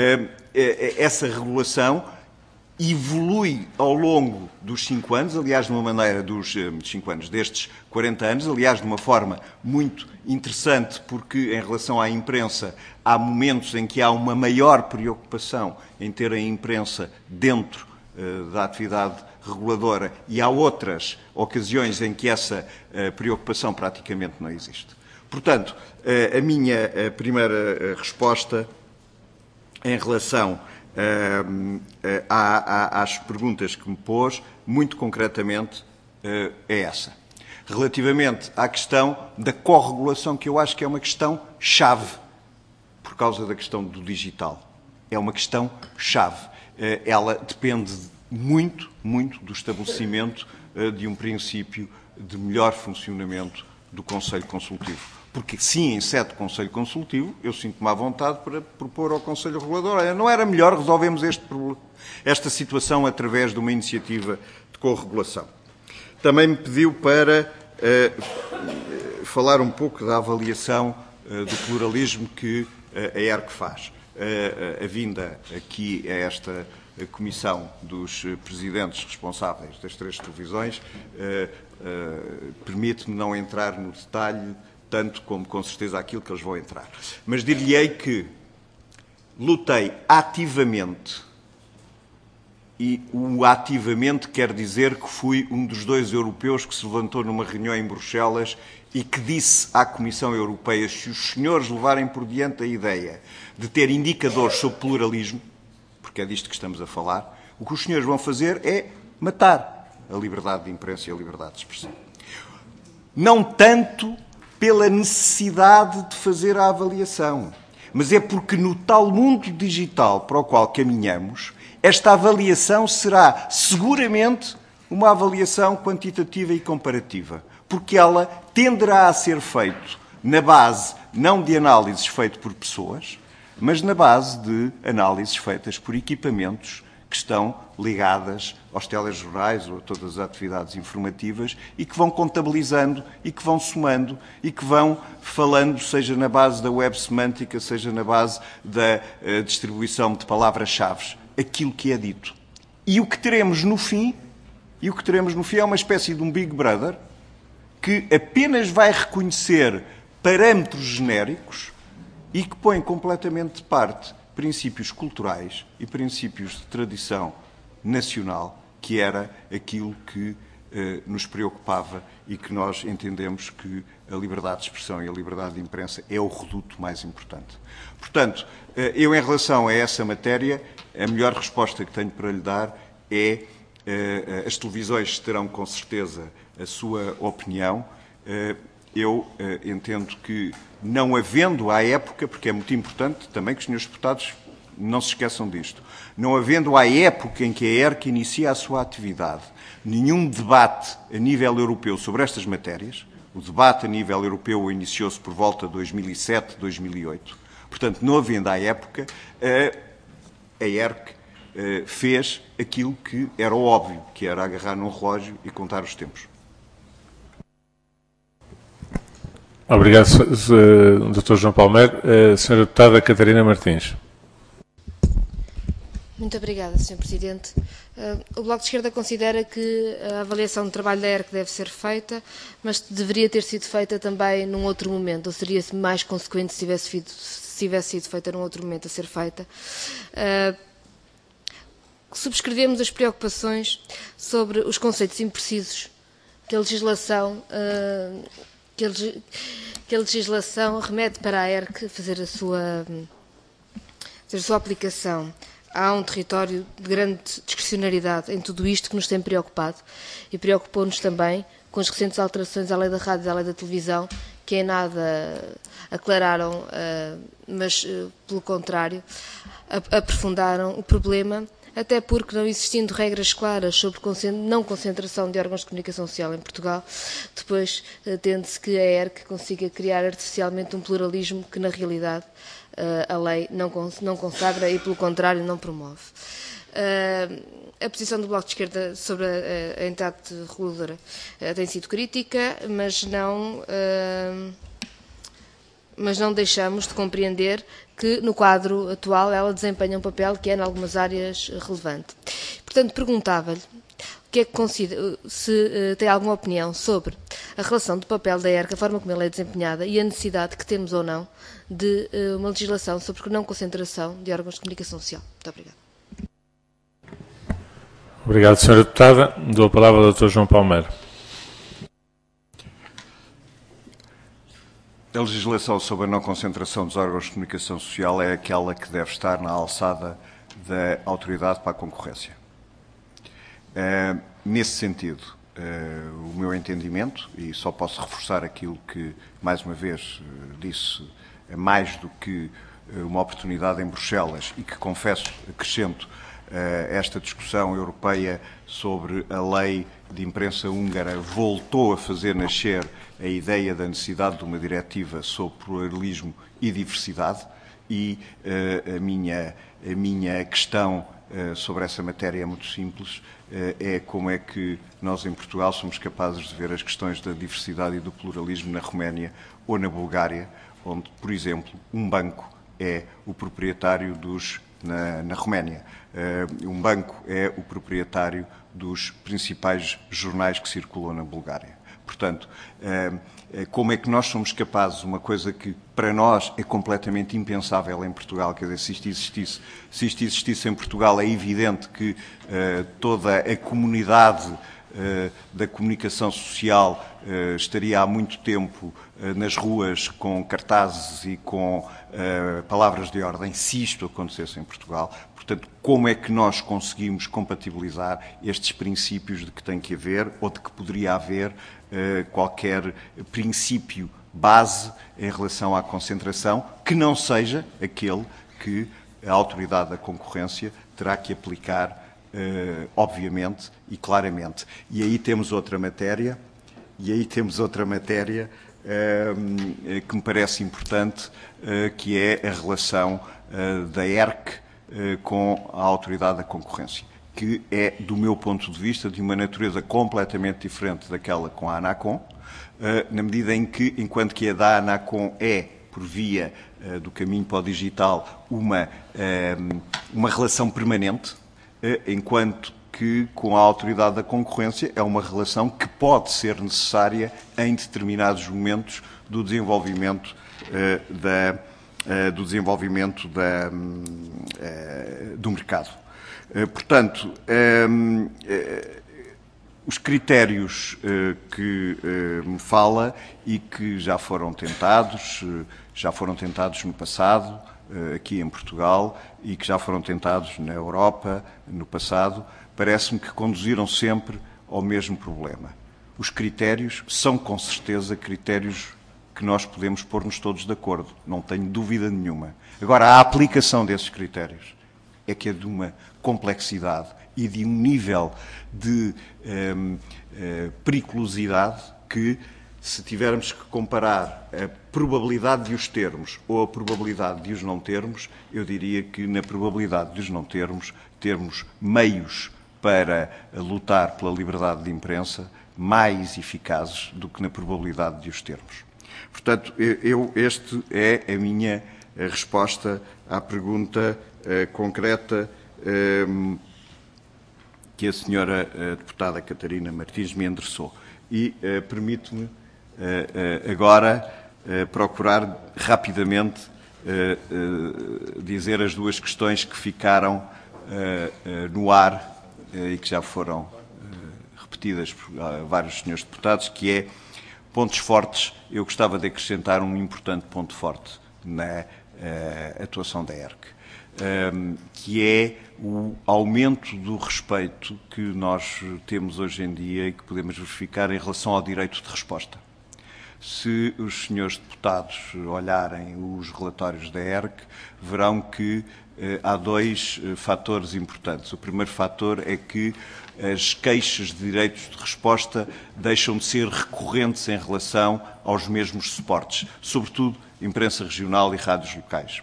essa regulação evolui ao longo dos cinco anos, aliás, de uma maneira dos cinco anos, destes quarenta anos, aliás, de uma forma muito interessante, porque em relação à imprensa há momentos em que há uma maior preocupação em ter a imprensa dentro uh, da atividade reguladora e há outras ocasiões em que essa uh, preocupação praticamente não existe. Portanto, uh, a minha uh, primeira uh, resposta em relação Uh, uh, à, à, às perguntas que me pôs, muito concretamente, uh, é essa. Relativamente à questão da corregulação, que eu acho que é uma questão chave, por causa da questão do digital. É uma questão chave. Uh, ela depende muito, muito do estabelecimento uh, de um princípio de melhor funcionamento do Conselho Consultivo. Porque, sim, em sede de Conselho Consultivo, eu sinto-me à vontade para propor ao Conselho Regulador, olha, não era melhor resolvermos este problema, esta situação através de uma iniciativa de corregulação. Também me pediu para uh, falar um pouco da avaliação uh, do pluralismo que uh, a E R C faz. Uh, uh, a vinda aqui a esta uh, comissão dos uh, presidentes responsáveis das três televisões uh, uh, permite-me não entrar no detalhe tanto como, com certeza, aquilo que eles vão entrar. Mas dir-lhe-ei que lutei ativamente, e o ativamente quer dizer que fui um dos dois europeus que se levantou numa reunião em Bruxelas e que disse à Comissão Europeia, se os senhores levarem por diante a ideia de ter indicadores sobre pluralismo, porque é disto que estamos a falar, o que os senhores vão fazer é matar a liberdade de imprensa e a liberdade de expressão. Não tanto pela necessidade de fazer a avaliação, mas é porque no tal mundo digital para o qual caminhamos, esta avaliação será seguramente uma avaliação quantitativa e comparativa, porque ela tenderá a ser feita na base não de análises feitas por pessoas, mas na base de análises feitas por equipamentos que estão ligadas aos telejornais ou a todas as atividades informativas e que vão contabilizando e que vão somando e que vão falando, seja na base da web semântica, seja na base da uh, distribuição de palavras-chave, aquilo que é dito. E o que teremos no fim, e o que teremos no fim é uma espécie de um Big Brother que apenas vai reconhecer parâmetros genéricos e que põe completamente de parte princípios culturais e princípios de tradição nacional, que era aquilo que eh, nos preocupava e que nós entendemos que a liberdade de expressão e a liberdade de imprensa é o reduto mais importante. Portanto, eh, eu em relação a essa matéria, a melhor resposta que tenho para lhe dar é eh, as televisões terão com certeza a sua opinião. Eh, eu eh, entendo que, não havendo à época, porque é muito importante também que os senhores deputados não se esqueçam disto, não havendo à época em que a E R C inicia a sua atividade nenhum debate a nível europeu sobre estas matérias, o debate a nível europeu iniciou-se por volta de dois mil e sete, dois mil e oito, portanto, não havendo à época, a E R C fez aquilo que era óbvio, que era agarrar num relógio e contar os tempos. Obrigado, doutor João Palmeiro. Senhora Deputada Catarina Martins. Muito obrigada, senhor Presidente. O Bloco de Esquerda considera que a avaliação do trabalho da E R C deve ser feita, mas deveria ter sido feita também num outro momento, ou seria mais consequente se tivesse, sido, se tivesse sido feita num outro momento a ser feita. Subscrevemos as preocupações sobre os conceitos imprecisos que a legislação... Que a, que a legislação remete para a E R C fazer a sua, fazer a sua aplicação. Há um território de grande discricionariedade em tudo isto que nos tem preocupado e preocupou-nos também com as recentes alterações à lei da rádio e à lei da televisão, que em nada aclararam, mas, pelo contrário, aprofundaram o problema, até porque, não existindo regras claras sobre não concentração de órgãos de comunicação social em Portugal, depois tende-se que a E R C consiga criar artificialmente um pluralismo que, na realidade, a lei não consagra e, pelo contrário, não promove. A posição do Bloco de Esquerda sobre a entidade reguladora tem sido crítica, mas não... mas não deixamos de compreender que, no quadro atual, ela desempenha um papel que é, em algumas áreas, relevante. Portanto, perguntava-lhe o que é que considera, se uh, tem alguma opinião sobre a relação do papel da E R C, a forma como ele é desempenhada e a necessidade que temos ou não de uh, uma legislação sobre não concentração de órgãos de comunicação social. Muito obrigada. Obrigado, senhora Deputada. Dou a palavra ao doutor João Palmeiro. A legislação sobre a não concentração dos órgãos de comunicação social é aquela que deve estar na alçada da Autoridade para a Concorrência. Uh, nesse sentido, uh, o meu entendimento, e só posso reforçar aquilo que, mais uma vez, uh, disse, é mais do que uh, uma oportunidade em Bruxelas e que, confesso, acrescento uh, esta discussão europeia sobre a lei de imprensa húngara voltou a fazer nascer a ideia da necessidade de uma diretiva sobre pluralismo e diversidade e uh, a, minha, a minha questão uh, sobre essa matéria é muito simples, uh, é como é que nós em Portugal somos capazes de ver as questões da diversidade e do pluralismo na Roménia ou na Bulgária, onde, por exemplo, um banco é o proprietário dos... na, na Roménia. Uh, um banco é o proprietário dos principais jornais que circulam na Bulgária. Portanto, como é que nós somos capazes, uma coisa que para nós é completamente impensável em Portugal, quer dizer, se isto existisse, se isto existisse em Portugal, é evidente que uh, toda a comunidade uh, da comunicação social uh, estaria há muito tempo uh, nas ruas com cartazes e com uh, palavras de ordem, se isto acontecesse em Portugal. Portanto, como é que nós conseguimos compatibilizar estes princípios de que tem que haver ou de que poderia haver uh, qualquer princípio base em relação à concentração, que não seja aquele que a autoridade da concorrência terá que aplicar, eh, obviamente e claramente. E aí temos outra matéria, e aí temos outra matéria eh, que me parece importante, eh, que é a relação eh, da E R C eh, com a autoridade da concorrência, que é, do meu ponto de vista, de uma natureza completamente diferente daquela com a ANACOM, eh, na medida em que, enquanto que a da ANACOM é, por via eh, do caminho para o digital, uma, eh, uma relação permanente, eh, enquanto que com a autoridade da concorrência é uma relação que pode ser necessária em determinados momentos do desenvolvimento eh, da, eh, do, desenvolvimento da, eh, do mercado. Eh, portanto, eh, eh, os critérios eh, que eh, me fala e que já foram tentados, eh, já foram tentados no passado, eh, aqui em Portugal, e que já foram tentados na Europa no passado, parece-me que conduziram sempre ao mesmo problema. Os critérios são, com certeza, critérios que nós podemos pôr-nos todos de acordo, não tenho dúvida nenhuma. Agora, a aplicação desses critérios é que é de uma complexidade e de um nível de eh, eh, periculosidade que, se tivermos que comparar a probabilidade de os termos ou a probabilidade de os não termos, eu diria que na probabilidade de os não termos, termos meios para lutar pela liberdade de imprensa mais eficazes do que na probabilidade de os termos. Portanto, eu, este é a minha resposta à pergunta uh, concreta um, que a senhora uh, deputada Catarina Martins me endereçou. E uh, permite-me uh, uh, agora uh, procurar rapidamente uh, uh, dizer as duas questões que ficaram uh, uh, no ar e que já foram uh, repetidas por uh, vários senhores deputados, que é pontos fortes. Eu gostava de acrescentar um importante ponto forte na uh, atuação da E R C, um, que é o aumento do respeito que nós temos hoje em dia e que podemos verificar em relação ao direito de resposta. Se os senhores deputados olharem os relatórios da E R C, verão que eh, há dois eh, fatores importantes. O primeiro fator é que as queixas de direitos de resposta deixam de ser recorrentes em relação aos mesmos suportes, sobretudo imprensa regional e rádios locais.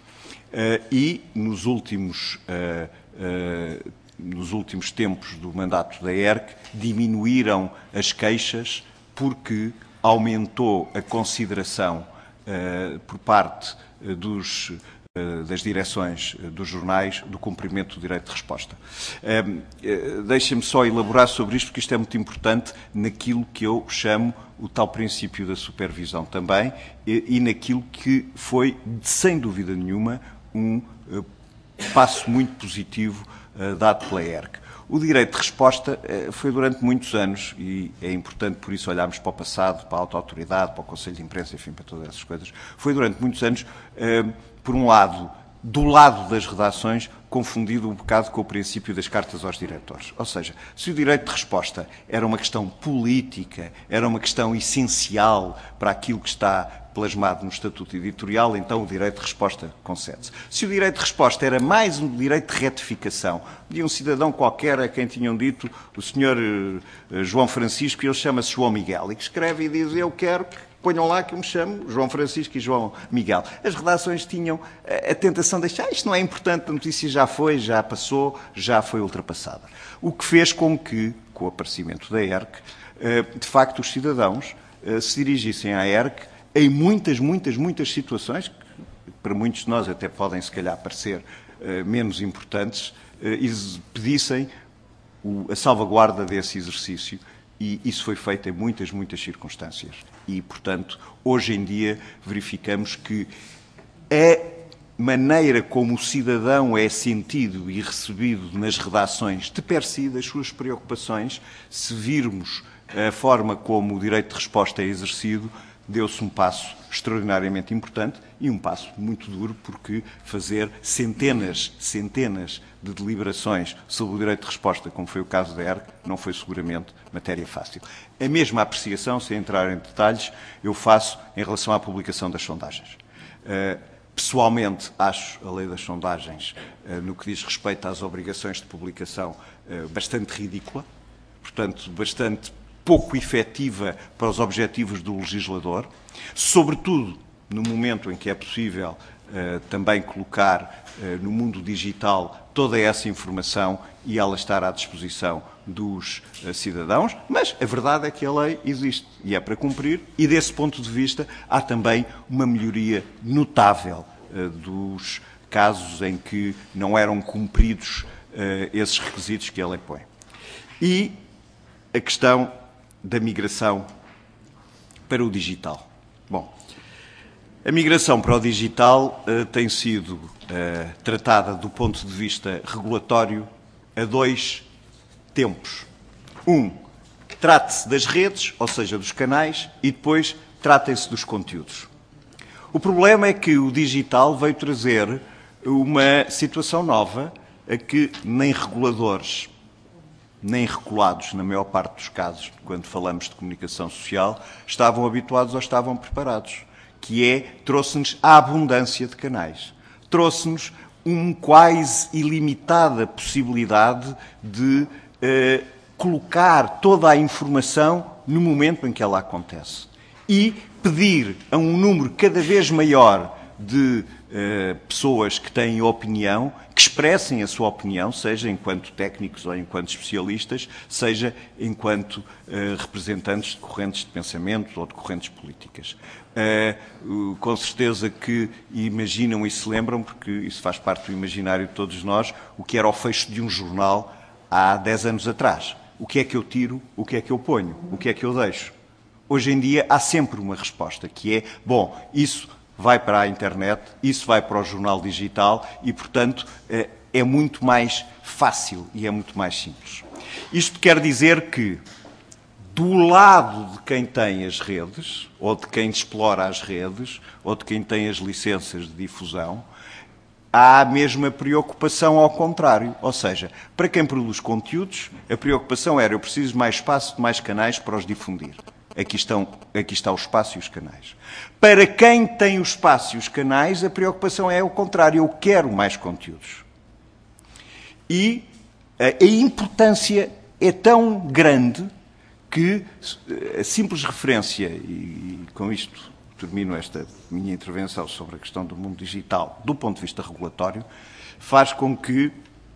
Uh, e nos últimos, uh, uh, nos últimos tempos do mandato da E R C diminuíram as queixas porque aumentou a consideração uh, por parte uh, dos, uh, das direções uh, dos jornais do cumprimento do direito de resposta. Uh, uh, Deixem-me só elaborar sobre isto, porque isto é muito importante naquilo que eu chamo o tal princípio da supervisão também e, e naquilo que foi, sem dúvida nenhuma, um uh, passo muito positivo uh, dado pela E R C. O direito de resposta uh, foi durante muitos anos, e é importante por isso olharmos para o passado, para a auto-autoridade, para o Conselho de Imprensa, enfim, para todas essas coisas, foi durante muitos anos, uh, por um lado, do lado das redações, confundido um bocado com o princípio das cartas aos diretores. Ou seja, se o direito de resposta era uma questão política, era uma questão essencial para aquilo que está plasmado no Estatuto Editorial, então o direito de resposta concede-se. Se o direito de resposta era mais um direito de retificação de um cidadão qualquer a quem tinham dito o senhor uh, João Francisco, e ele chama-se João Miguel, e que escreve e diz: eu quero que ponham lá que eu me chamo João Francisco e João Miguel. As redações tinham a tentação de achar ah, isto não é importante, a notícia já foi, já passou, já foi ultrapassada. O que fez com que, com o aparecimento da E R C, de facto os cidadãos se dirigissem à E R C em muitas, muitas, muitas situações, que para muitos de nós até podem se calhar parecer menos importantes, e pedissem a salvaguarda desse exercício. E isso foi feito em muitas, muitas circunstâncias. E, portanto, hoje em dia verificamos que a maneira como o cidadão é sentido e recebido nas redações de per si das suas preocupações, se virmos a forma como o direito de resposta é exercido, deu-se um passo extraordinariamente importante e um passo muito duro, porque fazer centenas, centenas de deliberações sobre o direito de resposta, como foi o caso da E R C, não foi seguramente matéria fácil. A mesma apreciação, sem entrar em detalhes, eu faço em relação à publicação das sondagens. Pessoalmente, acho a lei das sondagens, no que diz respeito às obrigações de publicação, bastante ridícula, portanto, bastante pouco efetiva para os objetivos do legislador, sobretudo no momento em que é possível uh, também colocar uh, no mundo digital toda essa informação e ela estar à disposição dos uh, cidadãos, mas a verdade é que a lei existe e é para cumprir, e desse ponto de vista há também uma melhoria notável uh, dos casos em que não eram cumpridos uh, esses requisitos que a lei põe. E a questão da migração para o digital. Bom, a migração para o digital uh, tem sido uh, tratada do ponto de vista regulatório a dois tempos. Um, trate-se das redes, ou seja, dos canais, e depois tratem-se dos conteúdos. O problema é que o digital veio trazer uma situação nova a que nem reguladores, nem regulados, na maior parte dos casos, quando falamos de comunicação social, estavam habituados ou estavam preparados, que é, trouxe-nos a abundância de canais. Trouxe-nos uma quase ilimitada possibilidade de eh, colocar toda a informação no momento em que ela acontece. E pedir a um número cada vez maior de Uh, pessoas que têm opinião, que expressem a sua opinião, seja enquanto técnicos ou enquanto especialistas, seja enquanto uh, representantes de correntes de pensamento ou de correntes políticas. Uh, uh, com certeza que imaginam e se lembram, porque isso faz parte do imaginário de todos nós, o que era o fecho de um jornal há dez anos atrás. O que é que eu tiro, o que é que eu ponho, o que é que eu deixo? Hoje em dia há sempre uma resposta, que é, bom, isso vai para a internet, isso vai para o jornal digital e, portanto, é muito mais fácil e é muito mais simples. Isto quer dizer que, do lado de quem tem as redes, ou de quem explora as redes, ou de quem tem as licenças de difusão, há a mesma preocupação ao contrário. Ou seja, para quem produz conteúdos, a preocupação era: eu preciso de mais espaço, de mais canais para os difundir. Aqui, estão, aqui está o espaço e os canais. Para quem tem o espaço e os canais, a preocupação é o contrário: eu quero mais conteúdos. E a importância é tão grande que a simples referência, e com isto termino esta minha intervenção sobre a questão do mundo digital, do ponto de vista regulatório, faz com que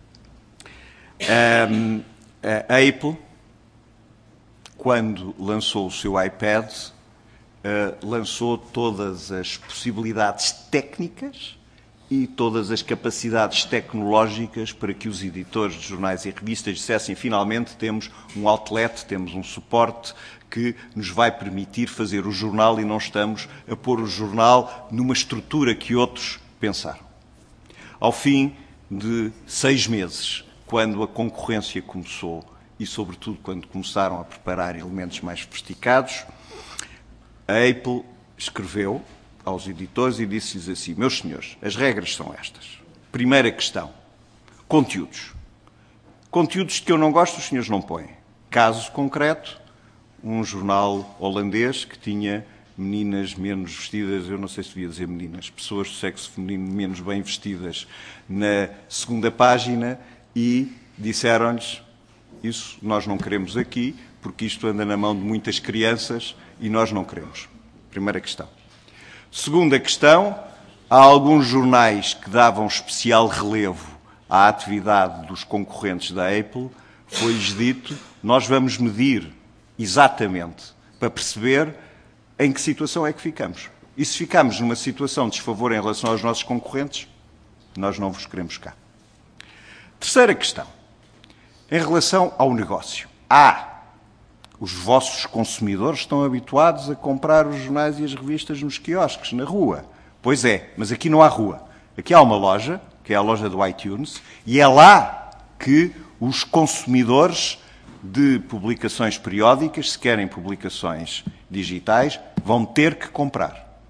um, a Apple, quando lançou o seu iPad, uh, lançou todas as possibilidades técnicas e todas as capacidades tecnológicas para que os editores de jornais e revistas dissessem: finalmente temos um outlet, temos um suporte que nos vai permitir fazer o jornal e não estamos a pôr o jornal numa estrutura que outros pensaram. Ao fim de seis meses, quando a concorrência começou, e, sobretudo, quando começaram a preparar elementos mais sofisticados, a Apple escreveu aos editores e disse-lhes assim: meus senhores, as regras são estas. Primeira questão, conteúdos. Conteúdos que eu não gosto, os senhores não põem. Caso concreto, um jornal holandês que tinha meninas menos vestidas, eu não sei se devia dizer meninas, pessoas do sexo feminino menos bem vestidas na segunda página, e disseram-lhes: isso nós não queremos aqui, porque isto anda na mão de muitas crianças e nós não queremos. Primeira questão. Segunda questão, há alguns jornais que davam especial relevo à atividade dos concorrentes da Apple. Foi-lhes dito: nós vamos medir exatamente para perceber em que situação é que ficamos. E se ficamos numa situação de desfavor em relação aos nossos concorrentes, nós não vos queremos cá. Terceira questão. Em relação ao negócio, há, os vossos consumidores estão habituados a comprar os jornais e as revistas nos quiosques, na rua. Pois é, mas aqui não há rua. Aqui há uma loja, que é a loja do iTunes, e é lá que os consumidores de publicações periódicas, se querem publicações digitais, vão ter que comprar.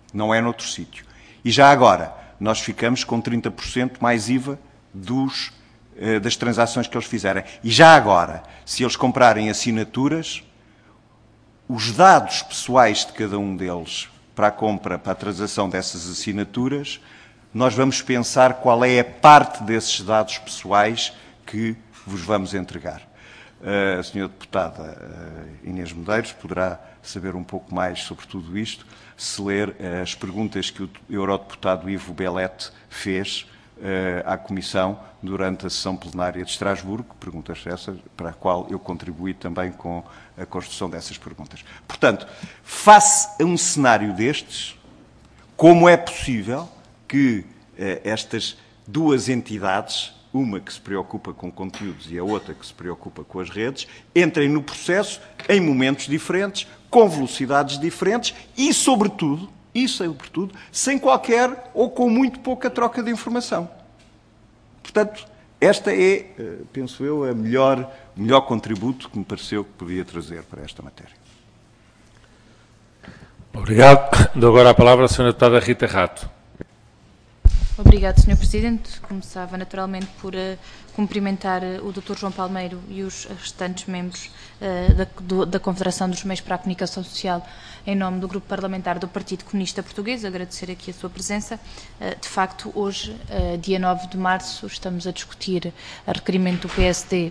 não é noutro sítio. E já agora, nós ficamos com trinta por cento mais I V A dos, eh, das transações que eles fizerem. E já agora, se eles comprarem assinaturas, os dados pessoais de cada um deles para a compra, para a transação dessas assinaturas, nós vamos pensar qual é a parte desses dados pessoais que vos vamos entregar. A senhora deputada Inês Medeiros poderá saber um pouco mais sobre tudo isto se ler as perguntas que o eurodeputado Ivo Belete fez à Comissão durante a sessão plenária de Estrasburgo, perguntas essas para a qual eu contribuí também com a construção dessas perguntas. Portanto, face a um cenário destes, como é possível que eh, estas duas entidades, uma que se preocupa com conteúdos e a outra que se preocupa com as redes, entrem no processo em momentos diferentes, com velocidades diferentes e, sobretudo, e sobretudo, sem qualquer ou com muito pouca troca de informação. Portanto, esta é, penso eu, a melhor, o melhor contributo que me pareceu que podia trazer para esta matéria. Obrigado. Dou agora a palavra à senhora deputada Rita Rato. Obrigado, senhor Presidente. Começava naturalmente por uh, cumprimentar uh, o doutor João Palmeiro e os restantes membros uh, da, do, da Confederação dos Meios para a Comunicação Social em nome do Grupo Parlamentar do Partido Comunista Português, agradecer aqui a sua presença. Uh, de facto, hoje, uh, dia nove de março, estamos a discutir a requerimento do P S D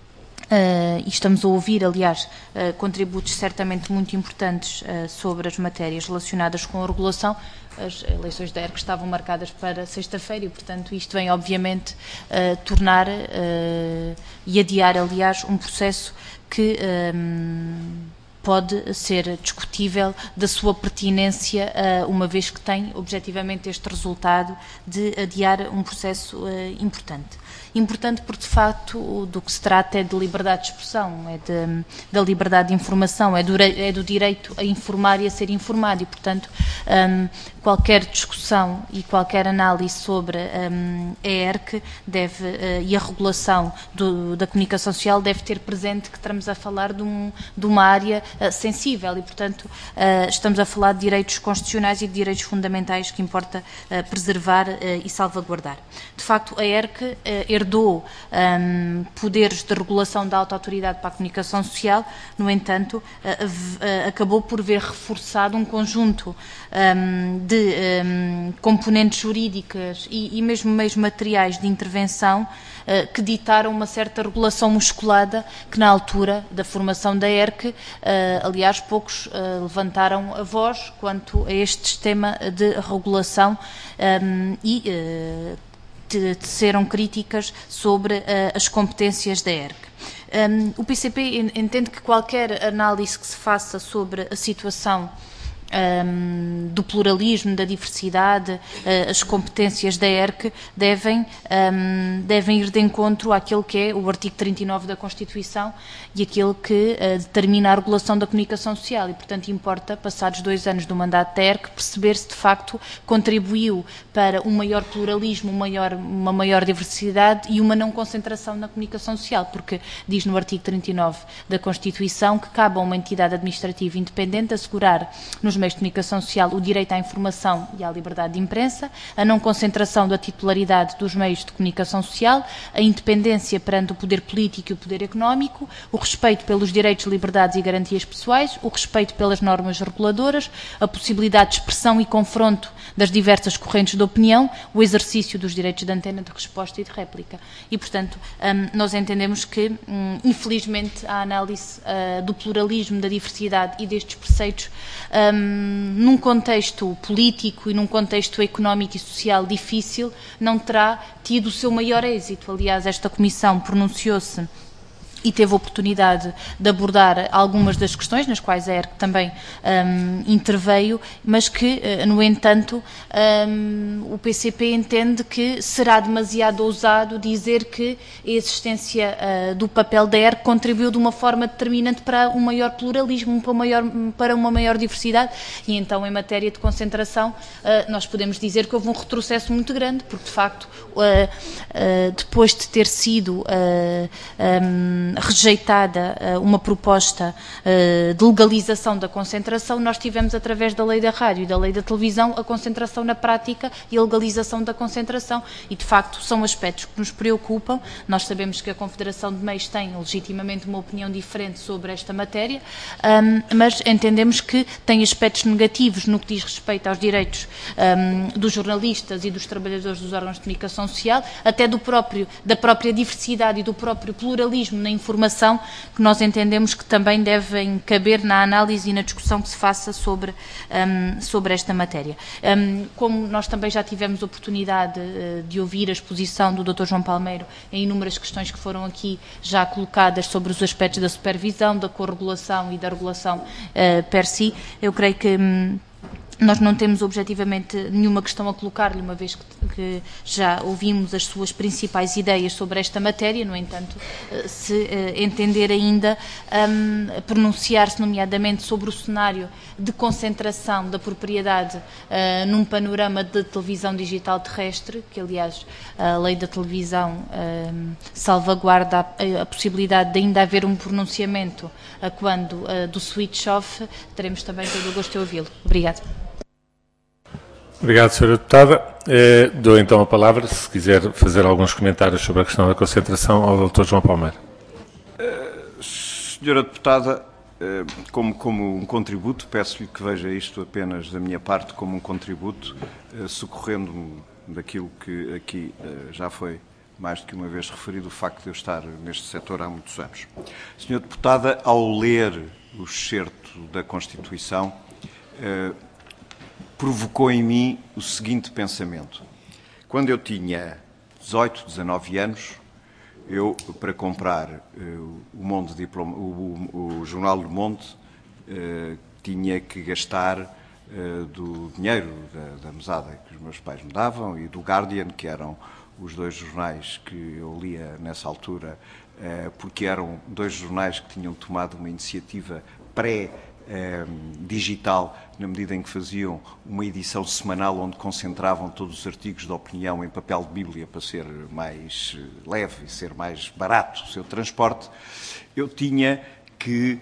Uh, e estamos a ouvir, aliás, uh, contributos certamente muito importantes uh, sobre as matérias relacionadas com a regulação. As eleições da E R C estavam marcadas para sexta-feira e, portanto, isto vem, obviamente, uh, tornar uh, e adiar, aliás, um processo que um, pode ser discutível da sua pertinência, uh, uma vez que tem, objetivamente, este resultado de adiar um processo uh, importante. Importante porque, de facto, do que se trata é de liberdade de expressão, é de, da liberdade de informação, é do, é do direito a informar e a ser informado e, portanto, um, qualquer discussão e qualquer análise sobre um, a E R C deve, uh, e a regulação do, da comunicação social deve ter presente que estamos a falar de, um, de uma área uh, sensível e, portanto, uh, estamos a falar de direitos constitucionais e de direitos fundamentais que importa uh, preservar uh, e salvaguardar. De facto, a E R C uh, herdou um, poderes de regulação da auto-autoridade para a comunicação social, no entanto, uh, uh, acabou por ver reforçado um conjunto um, de um, componentes jurídicas e, e mesmo meios materiais de intervenção uh, que ditaram uma certa regulação musculada que, na altura da formação da E R C, uh, aliás, poucos uh, levantaram a voz quanto a este sistema de regulação um, e uh, teceram críticas sobre uh, as competências da E R C. Um, o P C P entende que qualquer análise que se faça sobre a situação Um, do pluralismo, da diversidade, uh, as competências da E R C devem, um, devem ir de encontro àquilo que é o artigo trinta e nove da Constituição e aquilo que uh, determina a regulação da comunicação social e, portanto, importa, passados dois anos do mandato da E R C, perceber se de facto contribuiu para um maior pluralismo, um maior, uma maior diversidade e uma não concentração na comunicação social, porque diz no artigo trinta e nove da Constituição que cabe a uma entidade administrativa independente assegurar nos meios de comunicação social o direito à informação e à liberdade de imprensa, a não concentração da titularidade dos meios de comunicação social, a independência perante o poder político e o poder económico, o respeito pelos direitos, liberdades e garantias pessoais, o respeito pelas normas reguladoras, a possibilidade de expressão e confronto das diversas correntes de opinião, o exercício dos direitos de antena, de resposta e de réplica. E, portanto, um, nós entendemos que, um, infelizmente, a análise uh, do pluralismo, da diversidade e destes preceitos um, num contexto político e num contexto económico e social difícil, não terá tido o seu maior êxito. Aliás, esta Comissão pronunciou-se e teve a oportunidade de abordar algumas das questões nas quais a E R C também um, interveio, mas que, no entanto, um, o P C P entende que será demasiado ousado dizer que a existência uh, do papel da E R C contribuiu de uma forma determinante para um maior pluralismo, para, maior, para uma maior diversidade, e então, em matéria de concentração, uh, nós podemos dizer que houve um retrocesso muito grande, porque, de facto, uh, uh, depois de ter sido uh, um, rejeitada uh, uma proposta uh, de legalização da concentração, nós tivemos, através da lei da rádio e da lei da televisão, a concentração na prática e a legalização da concentração, e de facto são aspectos que nos preocupam. Nós sabemos que a Confederação de Meios tem legitimamente uma opinião diferente sobre esta matéria, um, mas entendemos que tem aspectos negativos no que diz respeito aos direitos um, dos jornalistas e dos trabalhadores dos órgãos de comunicação social, até do próprio, da própria diversidade e do próprio pluralismo na informação, que nós entendemos que também devem caber na análise e na discussão que se faça sobre, um, sobre esta matéria. Um, como nós também já tivemos oportunidade uh, de ouvir a exposição do doutor João Palmeiro em inúmeras questões que foram aqui já colocadas sobre os aspectos da supervisão, da corregulação e da regulação uh, per si, eu creio que um, nós não temos objetivamente nenhuma questão a colocar-lhe, uma vez que, que já ouvimos as suas principais ideias sobre esta matéria. No entanto, se uh, entender ainda um, pronunciar-se nomeadamente sobre o cenário de concentração da propriedade uh, num panorama de televisão digital terrestre, que aliás a lei da televisão uh, salvaguarda a, a possibilidade de ainda haver um pronunciamento uh, quando uh, do switch off, teremos também todo o gosto de ouvi-lo. Obrigada. Obrigado, senhora Deputada. Eh, dou então a palavra, se quiser fazer alguns comentários sobre a questão da concentração, ao doutor João Palmeiro. Uh, senhora Deputada, uh, como, como um contributo, peço-lhe que veja isto apenas da minha parte como um contributo, uh, socorrendo-me daquilo que aqui uh, já foi mais do que uma vez referido, o facto de eu estar neste setor há muitos anos. Senhora Deputada, ao ler o excerto da Constituição, uh, provocou em mim o seguinte pensamento. Quando eu tinha dezoito, dezanove anos, eu, para comprar uh, o, Monde Diploma, o, o, o Jornal do Monde, uh, tinha que gastar uh, do dinheiro da, da mesada que os meus pais me davam e do Guardian, que eram os dois jornais que eu lia nessa altura, uh, porque eram dois jornais que tinham tomado uma iniciativa pré- digital, na medida em que faziam uma edição semanal onde concentravam todos os artigos de opinião em papel de bíblia para ser mais leve e ser mais barato o seu transporte. Eu tinha que,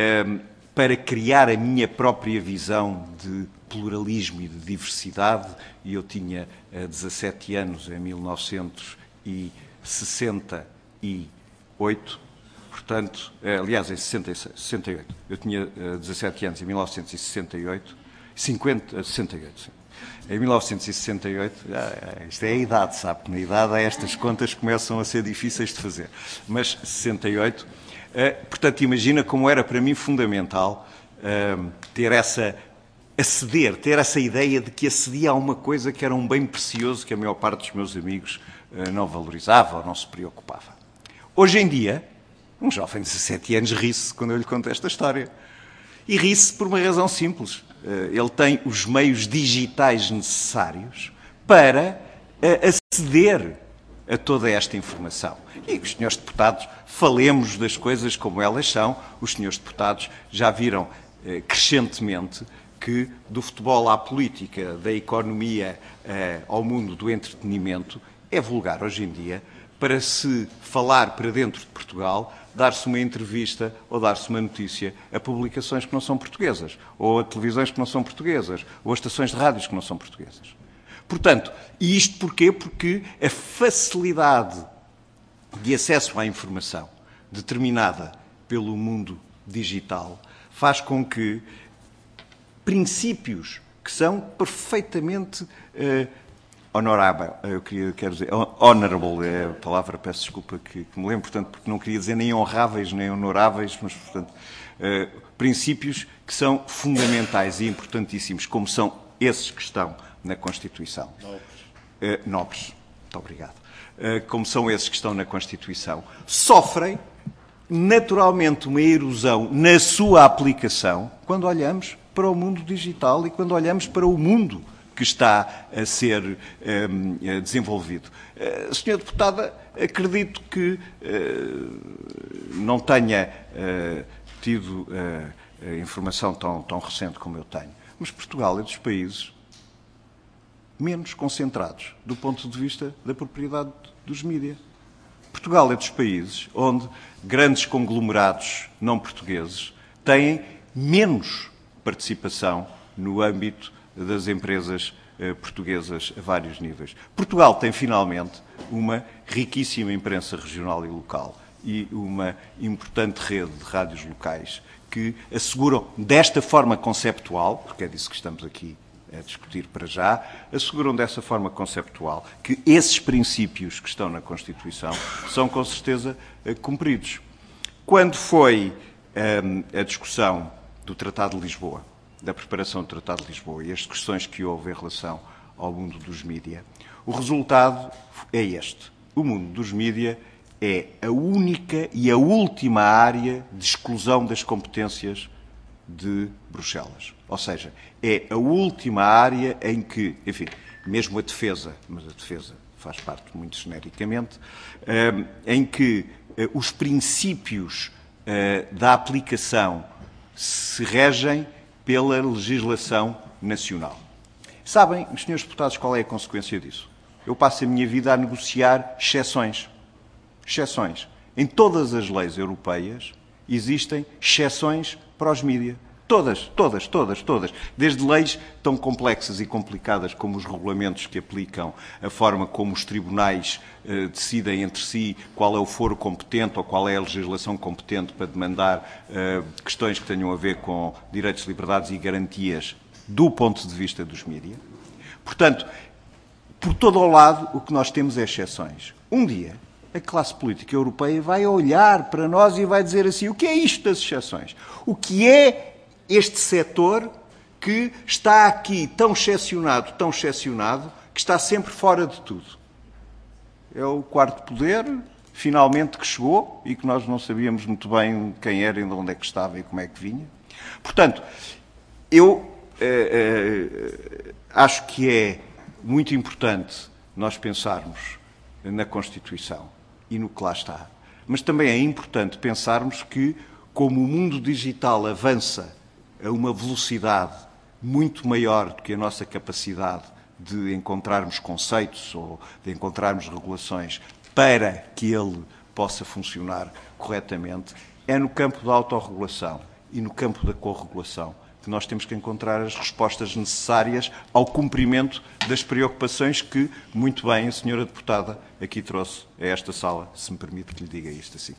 para criar a minha própria visão de pluralismo e de diversidade, e eu tinha dezassete anos em mil novecentos e sessenta e oito, portanto, aliás, em sessenta e seis, sessenta e oito, eu tinha dezassete anos em mil novecentos e sessenta e oito, cinquenta, sessenta e oito, sim. Em mil novecentos e sessenta e oito, ah, isto é a idade, sabe, na idade estas contas começam a ser difíceis de fazer, mas sessenta e oito, uh, portanto, imagina como era para mim fundamental uh, ter essa, aceder, ter essa ideia de que acedia a uma coisa que era um bem precioso que a maior parte dos meus amigos uh, não valorizava ou não se preocupava. Hoje em dia, um jovem de dezassete anos ri-se quando eu lhe conto esta história. E ri-se por uma razão simples. Ele tem os meios digitais necessários para aceder a toda esta informação. E os senhores deputados, falemos das coisas como elas são, os senhores deputados já viram crescentemente que do futebol à política, da economia ao mundo do entretenimento, é vulgar hoje em dia, para se falar para dentro de Portugal, dar-se uma entrevista ou dar-se uma notícia a publicações que não são portuguesas, ou a televisões que não são portuguesas, ou a estações de rádios que não são portuguesas. Portanto, e isto porquê? Porque a facilidade de acesso à informação determinada pelo mundo digital faz com que princípios que são perfeitamente uh, honorável, eu queria, quero dizer, honorable é a palavra, peço desculpa que, que me lembro, portanto, porque não queria dizer nem honráveis, nem honoráveis, mas, portanto, uh, princípios que são fundamentais e importantíssimos, como são esses que estão na Constituição. Nobres. Uh, nobres, muito obrigado. Uh, como são esses que estão na Constituição, sofrem naturalmente uma erosão na sua aplicação quando olhamos para o mundo digital e quando olhamos para o mundo que está a ser um, desenvolvido. Uh, senhora Deputada, acredito que uh, não tenha uh, tido uh, informação tão, tão recente como eu tenho, mas Portugal é dos países menos concentrados do ponto de vista da propriedade dos mídias. Portugal é dos países onde grandes conglomerados não portugueses têm menos participação no âmbito das empresas eh, portuguesas a vários níveis. Portugal tem, finalmente, uma riquíssima imprensa regional e local e uma importante rede de rádios locais que asseguram, desta forma conceptual, porque é disso que estamos aqui a discutir para já, asseguram dessa forma conceptual que esses princípios que estão na Constituição são, com certeza, cumpridos. Quando foi hum, a discussão do Tratado de Lisboa, da preparação do Tratado de Lisboa e as discussões que houve em relação ao mundo dos mídia, o resultado é este. O mundo dos mídia é a única e a última área de exclusão das competências de Bruxelas. Ou seja, é a última área em que, enfim, mesmo a defesa, mas a defesa faz parte muito genericamente, em que os princípios da aplicação se regem pela legislação nacional. Sabem, os senhores deputados, qual é a consequência disso? Eu passo a minha vida a negociar exceções. Exceções. Em todas as leis europeias existem exceções para os mídia. Todas, todas, todas, todas. Desde leis tão complexas e complicadas como os regulamentos que aplicam a forma como os tribunais eh, decidem entre si qual é o foro competente ou qual é a legislação competente para demandar eh, questões que tenham a ver com direitos, liberdades e garantias do ponto de vista dos mídia. Portanto, por todo o lado, o que nós temos é exceções. Um dia, a classe política europeia vai olhar para nós e vai dizer assim, o que é isto das exceções? O que é este setor que está aqui tão excepcionado, tão excepcionado, que está sempre fora de tudo? É o quarto poder, finalmente, que chegou e que nós não sabíamos muito bem quem era, e de onde é que estava e como é que vinha. Portanto, eu eh, eh, acho que é muito importante nós pensarmos na Constituição e no que lá está. Mas também é importante pensarmos que, como o mundo digital avança a uma velocidade muito maior do que a nossa capacidade de encontrarmos conceitos ou de encontrarmos regulações para que ele possa funcionar corretamente, é no campo da autorregulação e no campo da corregulação que nós temos que encontrar as respostas necessárias ao cumprimento das preocupações que, muito bem, a senhora deputada aqui trouxe a esta sala, se me permite que lhe diga isto assim.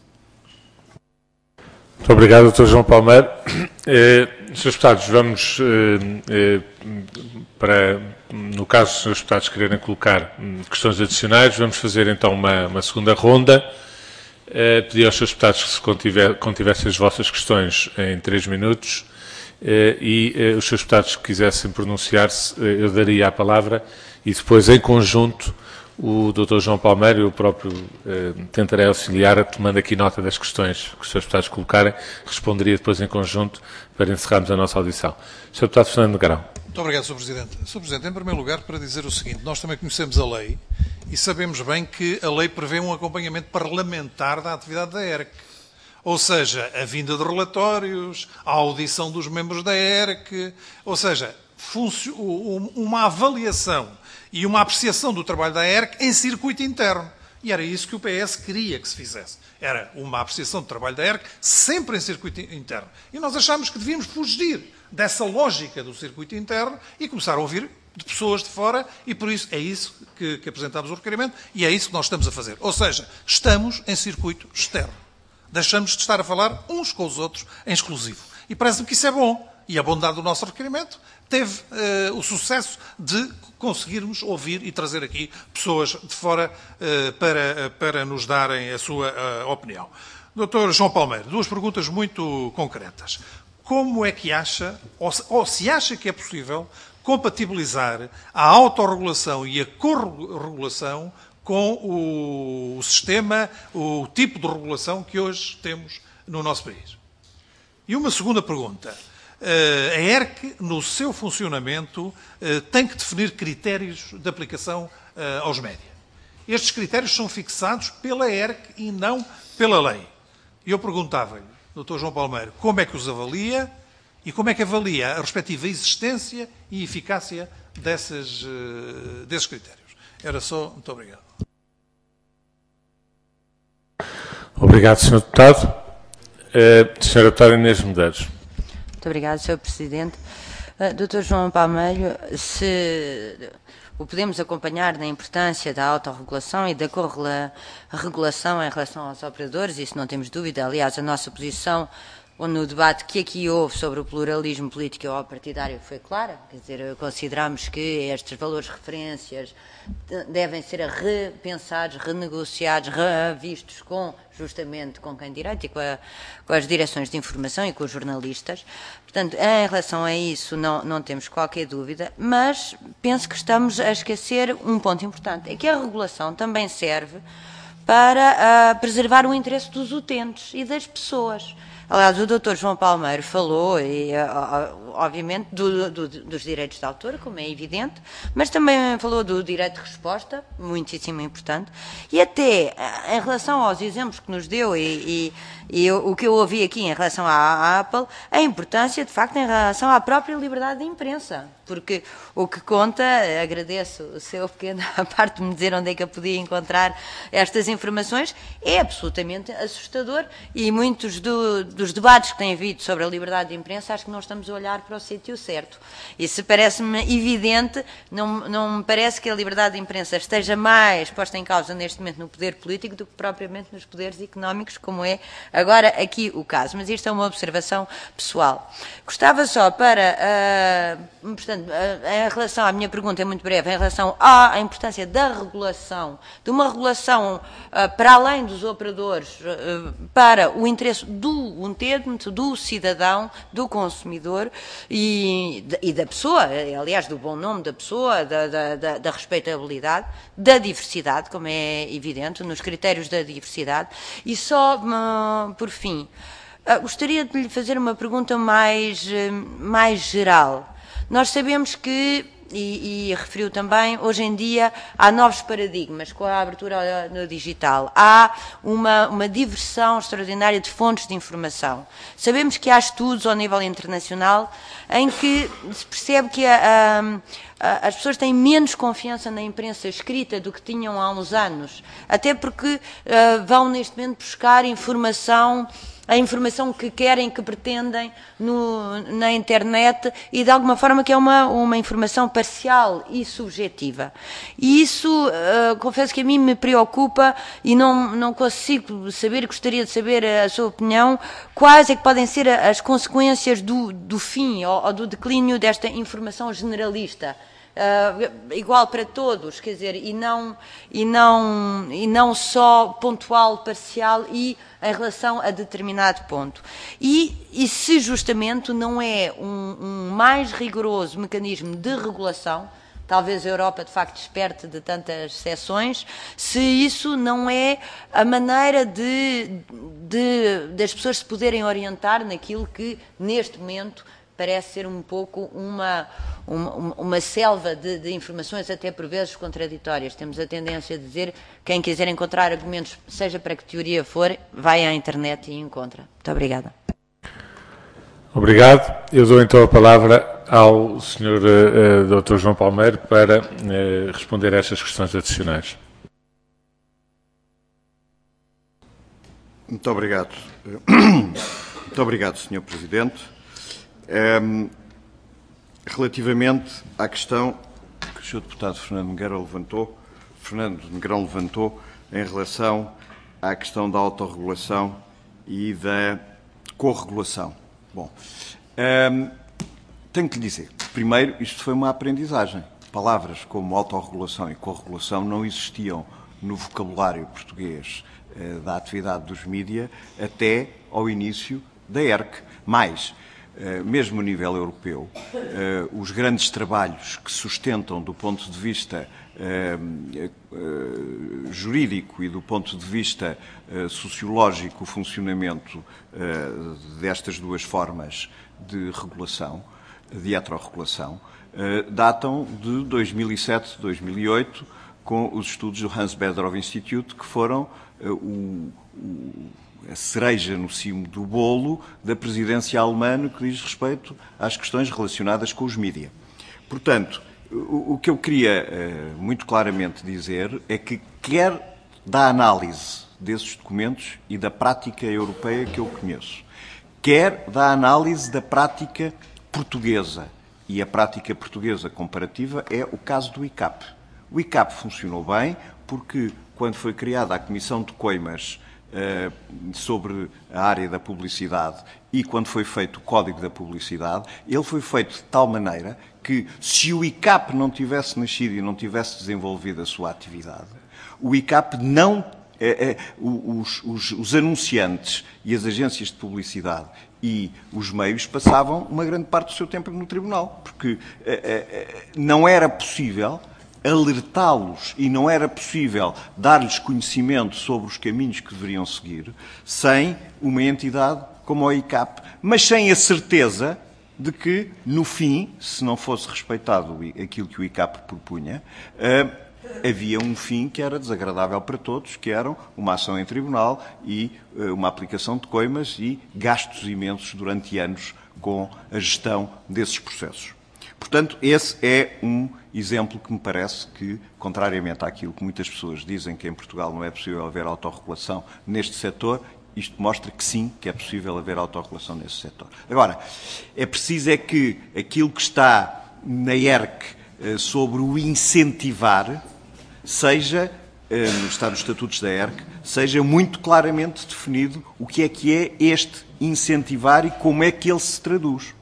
Muito obrigado, doutor João Palmeiro. Eh, senhores deputados, vamos eh, eh, para, no caso dos senhores deputados quererem colocar questões adicionais, vamos fazer então uma, uma segunda ronda. Eh, pedir aos senhores deputados que se contiver, contivessem as vossas questões em três minutos. Uh, e uh, os seus deputados que quisessem pronunciar-se, uh, eu daria a palavra e depois, em conjunto, o doutor João Palmeiro e eu próprio uh, tentarei auxiliar, tomando aqui nota das questões que os seus deputados colocarem, responderia depois em conjunto para encerrarmos a nossa audição. senhor Deputado Fernando Negrão. Muito obrigado, senhor Presidente. senhor Presidente, em primeiro lugar, para dizer o seguinte, nós também conhecemos a lei e sabemos bem que a lei prevê um acompanhamento parlamentar da atividade da E R C. Ou seja, a vinda de relatórios, a audição dos membros da E R C, ou seja, uma avaliação e uma apreciação do trabalho da E R C em circuito interno. E era isso que o P S queria que se fizesse. Era uma apreciação do trabalho da E R C sempre em circuito interno. E nós achámos que devíamos fugir dessa lógica do circuito interno e começar a ouvir de pessoas de fora, e por isso é isso que, que apresentámos o requerimento e é isso que nós estamos a fazer. Ou seja, estamos em circuito externo. Deixamos de estar a falar uns com os outros em exclusivo. E parece-me que isso é bom. E a bondade do nosso requerimento teve uh, o sucesso de conseguirmos ouvir e trazer aqui pessoas de fora uh, para, uh, para nos darem a sua uh, opinião. doutor João Palmeiro, duas perguntas muito concretas. Como é que acha, ou se, ou se acha que é possível, compatibilizar a autorregulação e a corregulação com o sistema, o tipo de regulação que hoje temos no nosso país? E uma segunda pergunta. A E R C, no seu funcionamento, tem que definir critérios de aplicação aos média. Estes critérios são fixados pela E R C e não pela lei. E eu perguntava-lhe, doutor João Palmeiro, como é que os avalia e como é que avalia a respectiva existência e eficácia dessas, desses critérios. Era só. Muito obrigado. Obrigado, senhor Deputado. Uh, senhora Deputada Inês Medeiros. Muito obrigado, senhor Presidente. Uh, doutor João Palmeiro, se o podemos acompanhar na importância da autorregulação e da corregulação em relação aos operadores, isso não temos dúvida. Aliás, a nossa posição no debate que aqui houve sobre o pluralismo político ou partidário foi clara, quer dizer, consideramos que estes valores referências devem ser repensados, renegociados, revistos com, justamente com quem direito e com, a, com as direções de informação e com os jornalistas. Portanto, em relação a isso não, não temos qualquer dúvida, mas penso que estamos a esquecer um ponto importante, é que a regulação também serve para uh, preservar o interesse dos utentes e das pessoas. Aliás, o doutor João Palmeiro falou, e, obviamente, do, do, dos direitos de autor, como é evidente, mas também falou do direito de resposta, muitíssimo importante, e até em relação aos exemplos que nos deu e, e, e o que eu ouvi aqui em relação à, à Apple, a importância, de facto, em relação à própria liberdade de imprensa, porque o que conta, agradeço o seu pequeno a parte de me dizer onde é que eu podia encontrar estas informações, é absolutamente assustador e muitos do, dos debates que têm havido sobre a liberdade de imprensa, acho que não estamos a olhar para o sítio certo. Isso parece-me evidente, não, não me parece que a liberdade de imprensa esteja mais posta em causa neste momento no poder político do que propriamente nos poderes económicos, como é agora aqui o caso. Mas isto é uma observação pessoal. Gostava só para, uh, portanto, uh, em relação à minha pergunta, é muito breve, em relação à importância da regulação, de uma regulação uh, para além dos operadores, uh, para o interesse do utente, do cidadão, do consumidor e, e da pessoa, aliás, do bom nome da pessoa, da, da, da, da respeitabilidade, da diversidade, como é evidente, nos critérios da diversidade. E só, uh, por fim, uh, gostaria de lhe fazer uma pergunta mais, uh, mais geral. Nós sabemos que, e, e referiu também, hoje em dia há novos paradigmas com a abertura no digital. Há uma, uma diversão extraordinária de fontes de informação. Sabemos que há estudos ao nível internacional em que se percebe que a, a, as pessoas têm menos confiança na imprensa escrita do que tinham há uns anos, até porque uh, vão neste momento buscar informação, a informação que querem, que pretendem no, na internet e de alguma forma que é uma, uma informação parcial e subjetiva. E isso, uh, confesso que a mim me preocupa e não, não consigo saber, gostaria de saber a sua opinião, quais é que podem ser as consequências do, do fim ou, ou do declínio desta informação generalista. Uh, igual para todos, quer dizer, e não, e, não, e não só pontual, parcial e em relação a determinado ponto. E, e se justamente não é um, um mais rigoroso mecanismo de regulação, talvez a Europa de facto desperte de tantas exceções, se isso não é a maneira de, de, das pessoas se poderem orientar naquilo que neste momento parece ser um pouco uma, uma, uma selva de, de informações, até por vezes contraditórias. Temos a tendência de dizer, quem quiser encontrar argumentos, seja para que teoria for, vai à internet e encontra. Muito obrigada. Obrigado. Eu dou então a palavra ao senhor uh, doutor João Palmeiro para uh, responder a estas questões adicionais. Muito obrigado. Muito obrigado, senhor Presidente. Um, relativamente à questão que o senhor Deputado Fernando Negrão levantou, Fernando Negrão levantou em relação à questão da autorregulação e da corregulação. Bom, um, tenho que lhe dizer, primeiro, isto foi uma aprendizagem. Palavras como autorregulação e corregulação não existiam no vocabulário português uh, da atividade dos mídia até ao início da E R C. Mais, Uh, mesmo a nível europeu, uh, os grandes trabalhos que sustentam do ponto de vista uh, uh, jurídico e do ponto de vista uh, sociológico o funcionamento uh, destas duas formas de regulação, de heterorregulação, uh, datam de dois mil e sete, dois mil e oito, com os estudos do Hans Bedrow Institute, que foram uh, o, o a cereja no cimo do bolo da presidência alemã no que diz respeito às questões relacionadas com os mídia. Portanto, o, o que eu queria uh, muito claramente dizer é que quer da análise desses documentos e da prática europeia que eu conheço, quer da análise da prática portuguesa. E a prática portuguesa comparativa é o caso do I C A P. O I C A P funcionou bem porque, quando foi criada a Comissão de Coimas eh, sobre a área da publicidade e quando foi feito o Código da Publicidade, ele foi feito de tal maneira que, se o I C A P não tivesse nascido e não tivesse desenvolvido a sua atividade, o I C A P não... Eh, eh, os, os, os anunciantes e as agências de publicidade e os meios passavam uma grande parte do seu tempo no tribunal, porque eh, eh, não era possível alertá-los e não era possível dar-lhes conhecimento sobre os caminhos que deveriam seguir sem uma entidade como a I C A P, mas sem a certeza de que, no fim, se não fosse respeitado aquilo que o I C A P propunha, uh, havia um fim que era desagradável para todos, que eram uma ação em tribunal e uh, uma aplicação de coimas e gastos imensos durante anos com a gestão desses processos. Portanto, esse é um exemplo que me parece que, contrariamente àquilo que muitas pessoas dizem que em Portugal não é possível haver autorregulação neste setor, isto mostra que sim, que é possível haver autorregulação nesse setor. Agora, é preciso é que aquilo que está na E R C sobre o incentivar seja, está nos estatutos da E R C, seja muito claramente definido o que é que é este incentivar e como é que ele se traduz.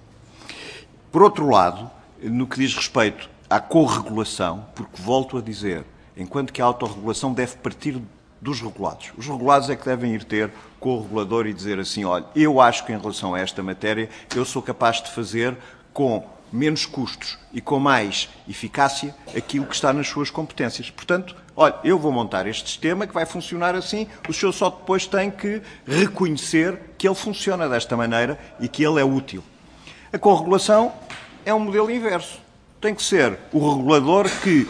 Por outro lado, no que diz respeito à corregulação, porque volto a dizer, enquanto que a autorregulação deve partir dos regulados. Os regulados é que devem ir ter com o regulador e dizer assim, olha, eu acho que em relação a esta matéria eu sou capaz de fazer com menos custos e com mais eficácia aquilo que está nas suas competências. Portanto, olha, eu vou montar este sistema que vai funcionar assim, o senhor só depois tem que reconhecer que ele funciona desta maneira e que ele é útil. A corregulação é um modelo inverso. Tem que ser o regulador que,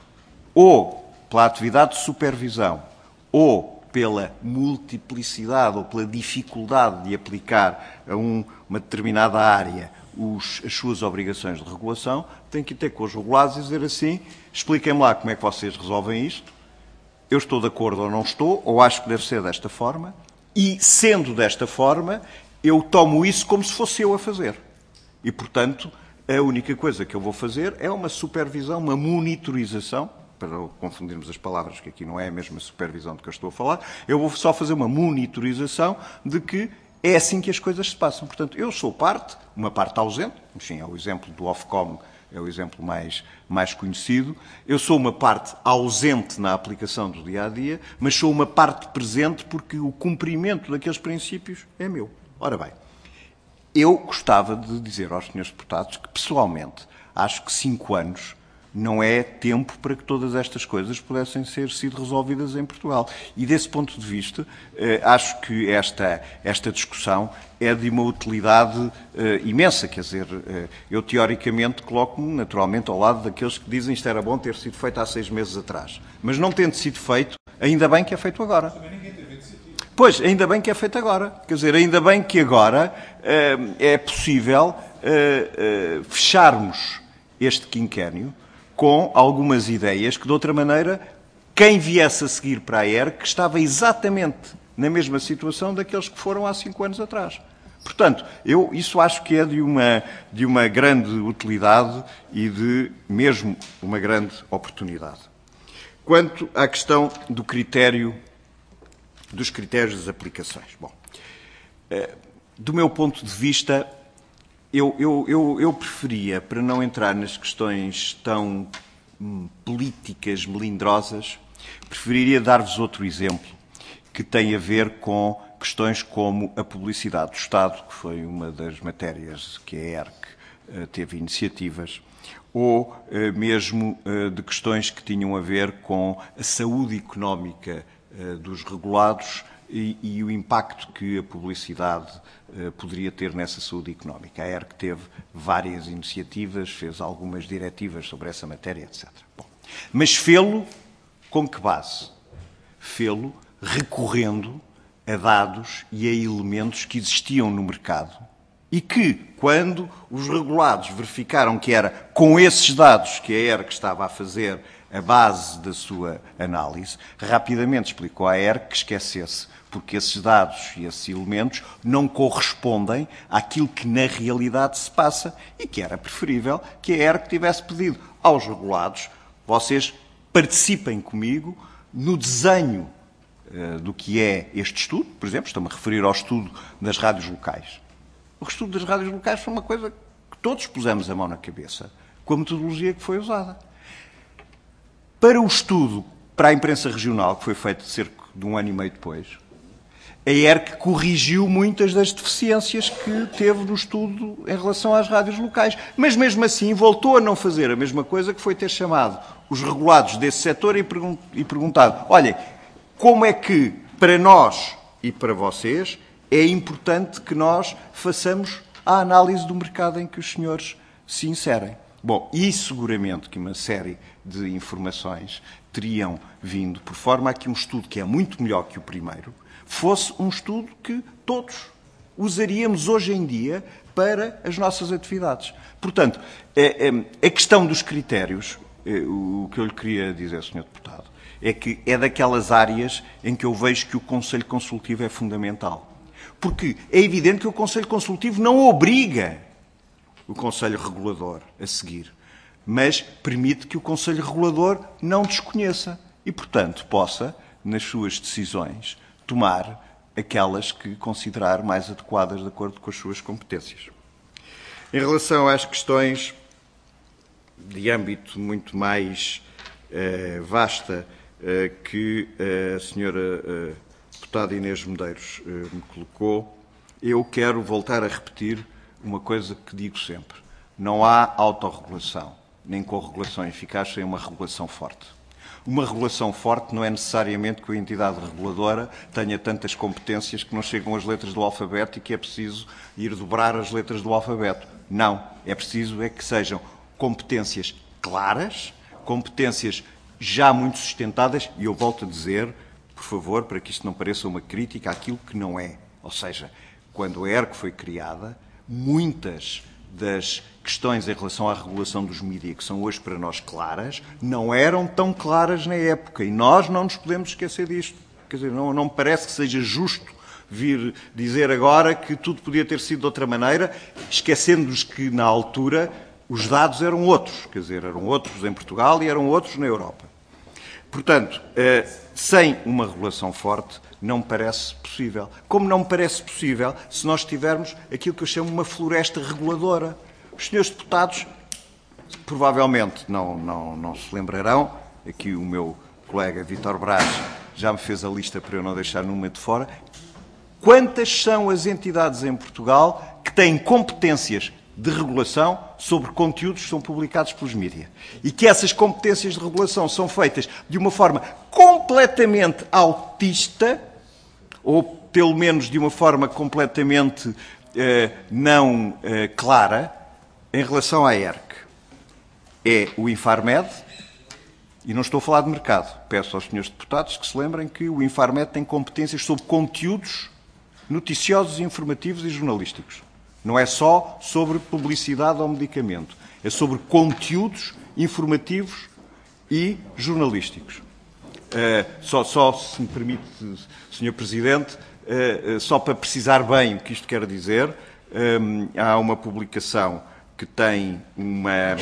ou pela atividade de supervisão, ou pela multiplicidade ou pela dificuldade de aplicar a um, uma determinada área os, as suas obrigações de regulação, tem que ir ter com os regulados e dizer assim, expliquem-me lá como é que vocês resolvem isto, eu estou de acordo ou não estou, ou acho que deve ser desta forma, e, sendo desta forma, eu tomo isso como se fosse eu a fazer. E, portanto, a única coisa que eu vou fazer é uma supervisão, uma monitorização, para não confundirmos as palavras, que aqui não é a mesma supervisão de que eu estou a falar, eu vou só fazer uma monitorização de que é assim que as coisas se passam. Portanto, eu sou parte, uma parte ausente, enfim, é o exemplo do Ofcom, é o exemplo mais, mais conhecido, eu sou uma parte ausente na aplicação do dia-a-dia, mas sou uma parte presente porque o cumprimento daqueles princípios é meu. Ora bem, eu gostava de dizer aos senhores deputados que, pessoalmente, acho que cinco anos não é tempo para que todas estas coisas pudessem ser sido resolvidas em Portugal. E, desse ponto de vista, eh, acho que esta, esta discussão é de uma utilidade eh, imensa. Quer dizer, eh, eu, teoricamente, coloco-me, naturalmente, ao lado daqueles que dizem que isto era bom ter sido feito há seis meses atrás. Mas, não tendo sido feito, ainda bem que é feito agora. Pois, ainda bem que é feito agora. Quer dizer, ainda bem que agora eh, é possível eh, eh, fecharmos este quinquénio com algumas ideias que, de outra maneira, quem viesse a seguir para a E R C estava exatamente na mesma situação daqueles que foram há cinco anos atrás. Portanto, eu isso acho que é de uma, de uma grande utilidade e de mesmo uma grande oportunidade. Quanto à questão do critério, dos critérios das aplicações. Bom, do meu ponto de vista, Eu, eu, eu, eu preferia, para não entrar nas questões tão hum, políticas, melindrosas, preferiria dar-vos outro exemplo, que tem a ver com questões como a publicidade do Estado, que foi uma das matérias que a E R C uh, teve iniciativas, ou uh, mesmo uh, de questões que tinham a ver com a saúde económica uh, dos regulados e, e o impacto que a publicidade poderia ter nessa saúde económica. A E R C teve várias iniciativas, fez algumas diretivas sobre essa matéria, etcétera. Bom, mas fê-lo com que base? Fê-lo recorrendo a dados e a elementos que existiam no mercado e que, quando os regulados verificaram que era com esses dados que a E R C estava a fazer a base da sua análise, rapidamente explicou à E R C que esquecesse, porque esses dados e esses elementos não correspondem àquilo que na realidade se passa e que era preferível que a E R C tivesse pedido aos regulados: vocês participem comigo no desenho uh, do que é este estudo. Por exemplo, estou-me a referir ao estudo das rádios locais. O estudo das rádios locais foi uma coisa que todos pusemos a mão na cabeça com a metodologia que foi usada. Para o estudo para a imprensa regional, que foi feito cerca de um ano e meio depois, a E R C corrigiu muitas das deficiências que teve no estudo em relação às rádios locais. Mas, mesmo assim, voltou a não fazer a mesma coisa, que foi ter chamado os regulados desse setor e, pergun- e perguntado: olhem, como é que, para nós e para vocês, é importante que nós façamos a análise do mercado em que os senhores se inserem? Bom, e seguramente que uma série de informações teriam vindo por forma a que um estudo que é muito melhor que o primeiro fosse um estudo que todos usaríamos hoje em dia para as nossas atividades. Portanto, a questão dos critérios, o que eu lhe queria dizer, senhor Deputado, é que é daquelas áreas em que eu vejo que o Conselho Consultivo é fundamental. Porque é evidente que o Conselho Consultivo não obriga o Conselho Regulador a seguir, mas permite que o Conselho Regulador não desconheça e, portanto, possa, nas suas decisões, tomar aquelas que considerar mais adequadas de acordo com as suas competências. Em relação às questões de âmbito muito mais eh, vasta eh, que a senhora eh, deputada Inês Medeiros eh, me colocou, eu quero voltar a repetir uma coisa que digo sempre: não há autorregulação, nem corregulação eficaz sem uma regulação forte. Uma regulação forte não é necessariamente que a entidade reguladora tenha tantas competências que não chegam às letras do alfabeto e que é preciso ir dobrar as letras do alfabeto. Não. É preciso é que sejam competências claras, competências já muito sustentadas, e eu volto a dizer, por favor, para que isto não pareça uma crítica àquilo que não é. Ou seja, quando a E R C foi criada, muitas das questões em relação à regulação dos mídias, que são hoje para nós claras, não eram tão claras na época. E nós não nos podemos esquecer disto. Quer dizer, não, não me parece que seja justo vir dizer agora que tudo podia ter sido de outra maneira, esquecendo-nos que, na altura, os dados eram outros. Quer dizer, eram outros em Portugal e eram outros na Europa. Portanto, eh, sem uma regulação forte, não me parece possível. Como não me parece possível se nós tivermos aquilo que eu chamo uma floresta reguladora. Os senhores deputados provavelmente não, não, não se lembrarão, aqui o meu colega Vítor Braz já me fez a lista para eu não deixar nenhuma de fora, quantas são as entidades em Portugal que têm competências de regulação sobre conteúdos que são publicados pelos mídias. E que essas competências de regulação são feitas de uma forma completamente autista, ou pelo menos de uma forma completamente eh, não eh, clara, em relação à E R C. É o Infarmed, e não estou a falar de mercado. Peço aos senhores deputados que se lembrem que o Infarmed tem competências sobre conteúdos noticiosos, informativos e jornalísticos. Não é só sobre publicidade ou medicamento. É sobre conteúdos informativos e jornalísticos. Uh, só, só, se me permite, senhor Presidente, uh, uh, só para precisar bem o que isto quer dizer, um, há uma publicação que tem uma,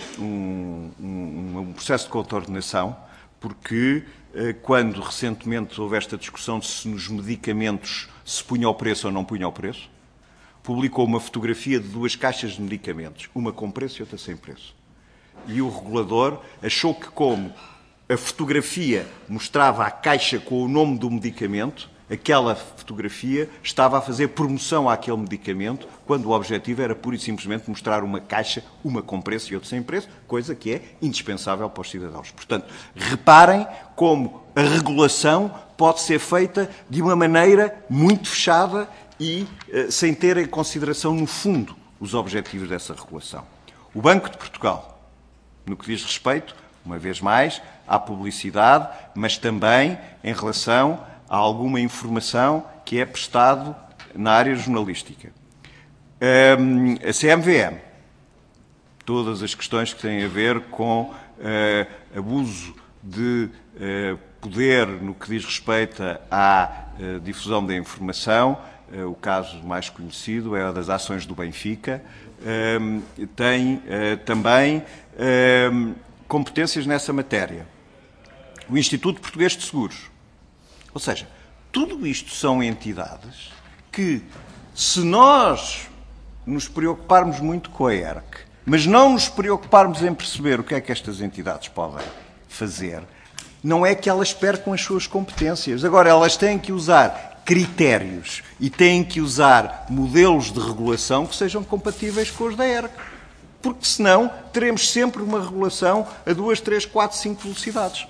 um, um, um processo de coordenação, porque uh, quando recentemente houve esta discussão de se nos medicamentos se punha ao preço ou não punha ao preço, publicou uma fotografia de duas caixas de medicamentos, uma com preço e outra sem preço. E o regulador achou que, como a fotografia mostrava a caixa com o nome do medicamento, aquela fotografia estava a fazer promoção àquele medicamento, quando o objetivo era pura e simplesmente mostrar uma caixa, uma com preço e outra sem preço, coisa que é indispensável para os cidadãos. Portanto, reparem como a regulação pode ser feita de uma maneira muito fechada e uh, sem ter em consideração, no fundo, os objetivos dessa regulação. O Banco de Portugal, no que diz respeito, uma vez mais, à publicidade, mas também em relação a alguma informação que é prestado na área jornalística. A C M V M, todas as questões que têm a ver com uh, abuso de uh, poder no que diz respeito à uh, difusão da informação, uh, o caso mais conhecido é o das ações do Benfica, uh, tem uh, também uh, competências nessa matéria. O Instituto Português de Seguros. Ou seja, tudo isto são entidades que, se nós nos preocuparmos muito com a E R C, mas não nos preocuparmos em perceber o que é que estas entidades podem fazer, não é que elas percam as suas competências. Agora, elas têm que usar critérios e têm que usar modelos de regulação que sejam compatíveis com os da E R C. Porque, senão, teremos sempre uma regulação a duas, três, quatro, cinco velocidades.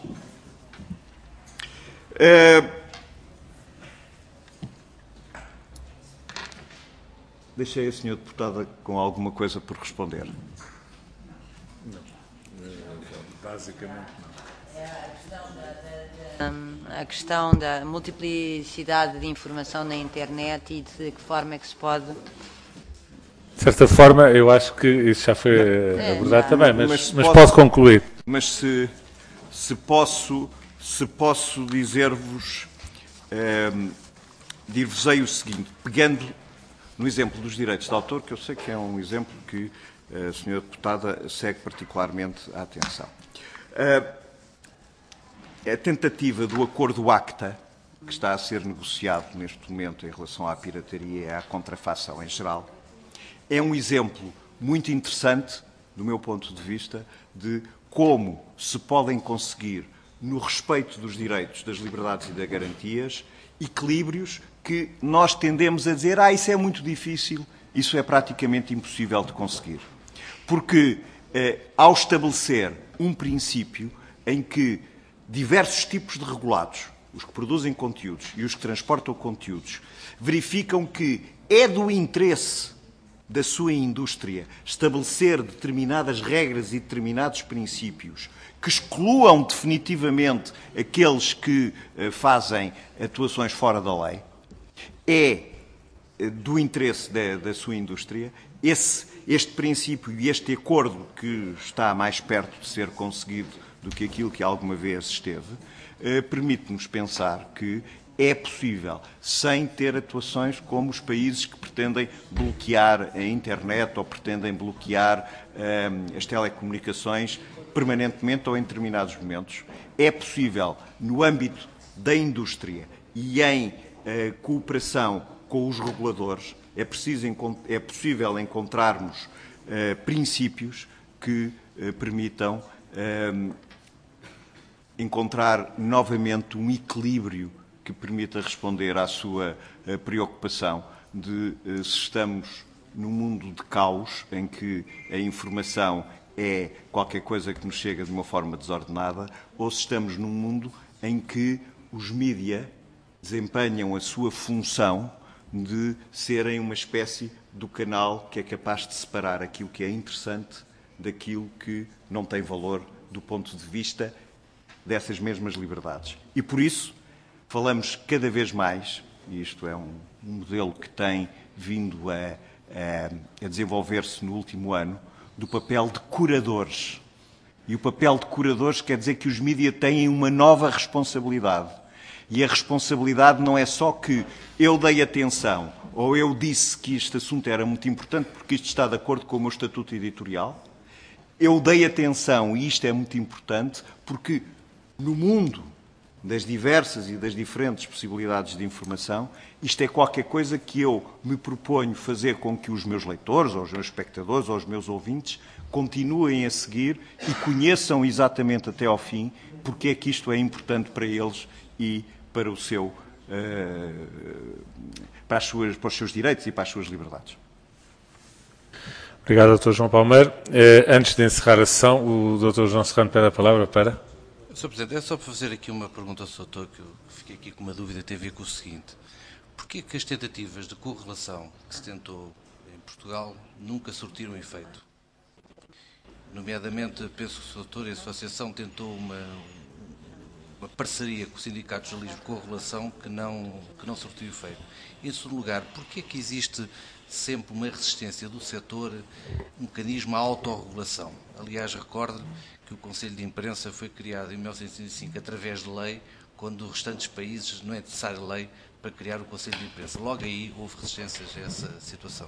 Uh... Deixei a senhora Deputada com alguma coisa por responder. Não. Basicamente não. É a questão da, da, da, a questão da multiplicidade de informação na internet e de que forma é que se pode... De certa forma, eu acho que isso já foi é, abordado já. também, mas, mas, mas posso, posso concluir. Mas se, se posso, se posso dizer-vos, um, dir-vos-ei o seguinte, pegando no exemplo dos direitos de autor, que eu sei que é um exemplo que a senhora Deputada segue particularmente a atenção. A tentativa do acordo ACTA, que está a ser negociado neste momento em relação à pirataria e à contrafação em geral, é um exemplo muito interessante, do meu ponto de vista, de como se podem conseguir, no respeito dos direitos, das liberdades e das garantias, equilíbrios que nós tendemos a dizer, ah, isso é muito difícil, isso é praticamente impossível de conseguir. Porque, eh, ao estabelecer um princípio em que diversos tipos de regulados, os que produzem conteúdos e os que transportam conteúdos, verificam que é do interesse da sua indústria estabelecer determinadas regras e determinados princípios que excluam definitivamente aqueles que eh, fazem atuações fora da lei, é eh, do interesse da, da sua indústria. Esse, este princípio e este acordo que está mais perto de ser conseguido do que aquilo que alguma vez esteve, eh, permite-nos pensar que é possível, sem ter atuações como os países que pretendem bloquear a internet ou pretendem bloquear eh, as telecomunicações permanentemente ou em determinados momentos, é possível, no âmbito da indústria e em eh, cooperação com os reguladores, é, preciso, é possível encontrarmos eh, princípios que eh, permitam eh, encontrar novamente um equilíbrio que permita responder à sua uh, preocupação de uh, se estamos num mundo de caos, em que a informação é qualquer coisa que nos chega de uma forma desordenada, ou se estamos num mundo em que os mídia desempenham a sua função de serem uma espécie do canal que é capaz de separar aquilo que é interessante daquilo que não tem valor do ponto de vista dessas mesmas liberdades. E por isso falamos cada vez mais, e isto é um, um modelo que tem vindo a, a, a desenvolver-se no último ano, do papel de curadores. E o papel de curadores quer dizer que os mídias têm uma nova responsabilidade. E a responsabilidade não é só que eu dei atenção, ou eu disse que este assunto era muito importante porque isto está de acordo com o meu estatuto editorial. Eu dei atenção, e isto é muito importante, porque no mundo das diversas e das diferentes possibilidades de informação, isto é qualquer coisa que eu me proponho fazer com que os meus leitores, ou os meus espectadores, ou os meus ouvintes, continuem a seguir e conheçam exatamente até ao fim porque é que isto é importante para eles e para, o seu, uh, para, as suas, para os seus direitos e para as suas liberdades. Obrigado, doutor João Palmeiro. Uh, antes de encerrar a sessão, o doutor João Serrano pede a palavra para... senhor Presidente, é só para fazer aqui uma pergunta ao senhor doutor, que eu fiquei aqui com uma dúvida, tem a ver com o seguinte. Porquê que as tentativas de correlação que se tentou em Portugal nunca surtiram efeito? Nomeadamente, penso que o senhor doutor e a sua associação tentou uma, uma parceria com o Sindicato de Jornalismo de Correlação que não, que não surtiu efeito. Em segundo lugar, porquê que existe sempre uma resistência do setor, um mecanismo à autorregulação. Aliás, recordo que o Conselho de Imprensa foi criado em mil novecentos e setenta e cinco através de lei, quando os restantes países não é necessária lei para criar o Conselho de Imprensa. Logo aí houve resistências a essa situação.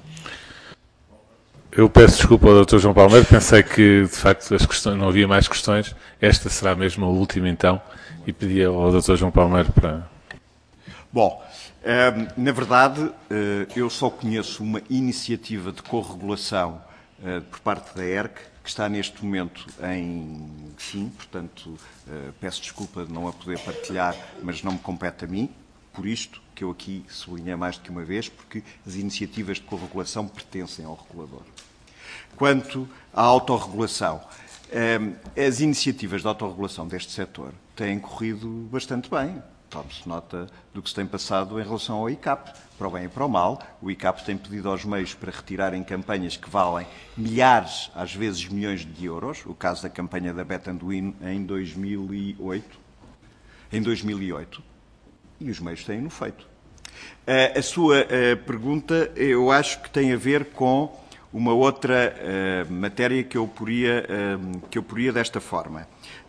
Eu peço desculpa ao doutor João Palmeiro, pensei que, de facto, as questões, não havia mais questões. Esta será mesmo a última, então, e pedia ao doutor João Palmeiro para... Bom, na verdade, eu só conheço uma iniciativa de corregulação por parte da E R C, que está neste momento em sim, portanto, peço desculpa de não a poder partilhar, mas não me compete a mim, por isto que eu aqui sublinhei mais do que uma vez, porque as iniciativas de corregulação pertencem ao regulador. Quanto à autorregulação, as iniciativas de autorregulação deste setor têm corrido bastante bem. Tome-se nota do que se tem passado em relação ao I C A P. Para o bem e para o mal, o I C A P tem pedido aos meios para retirarem campanhas que valem milhares, às vezes milhões de euros. O caso da campanha da Bet Anduin em dois mil e oito. Em dois mil e oito. E os meios têm-no feito. A sua pergunta, eu acho que tem a ver com uma outra matéria que eu poria, que eu poria desta forma.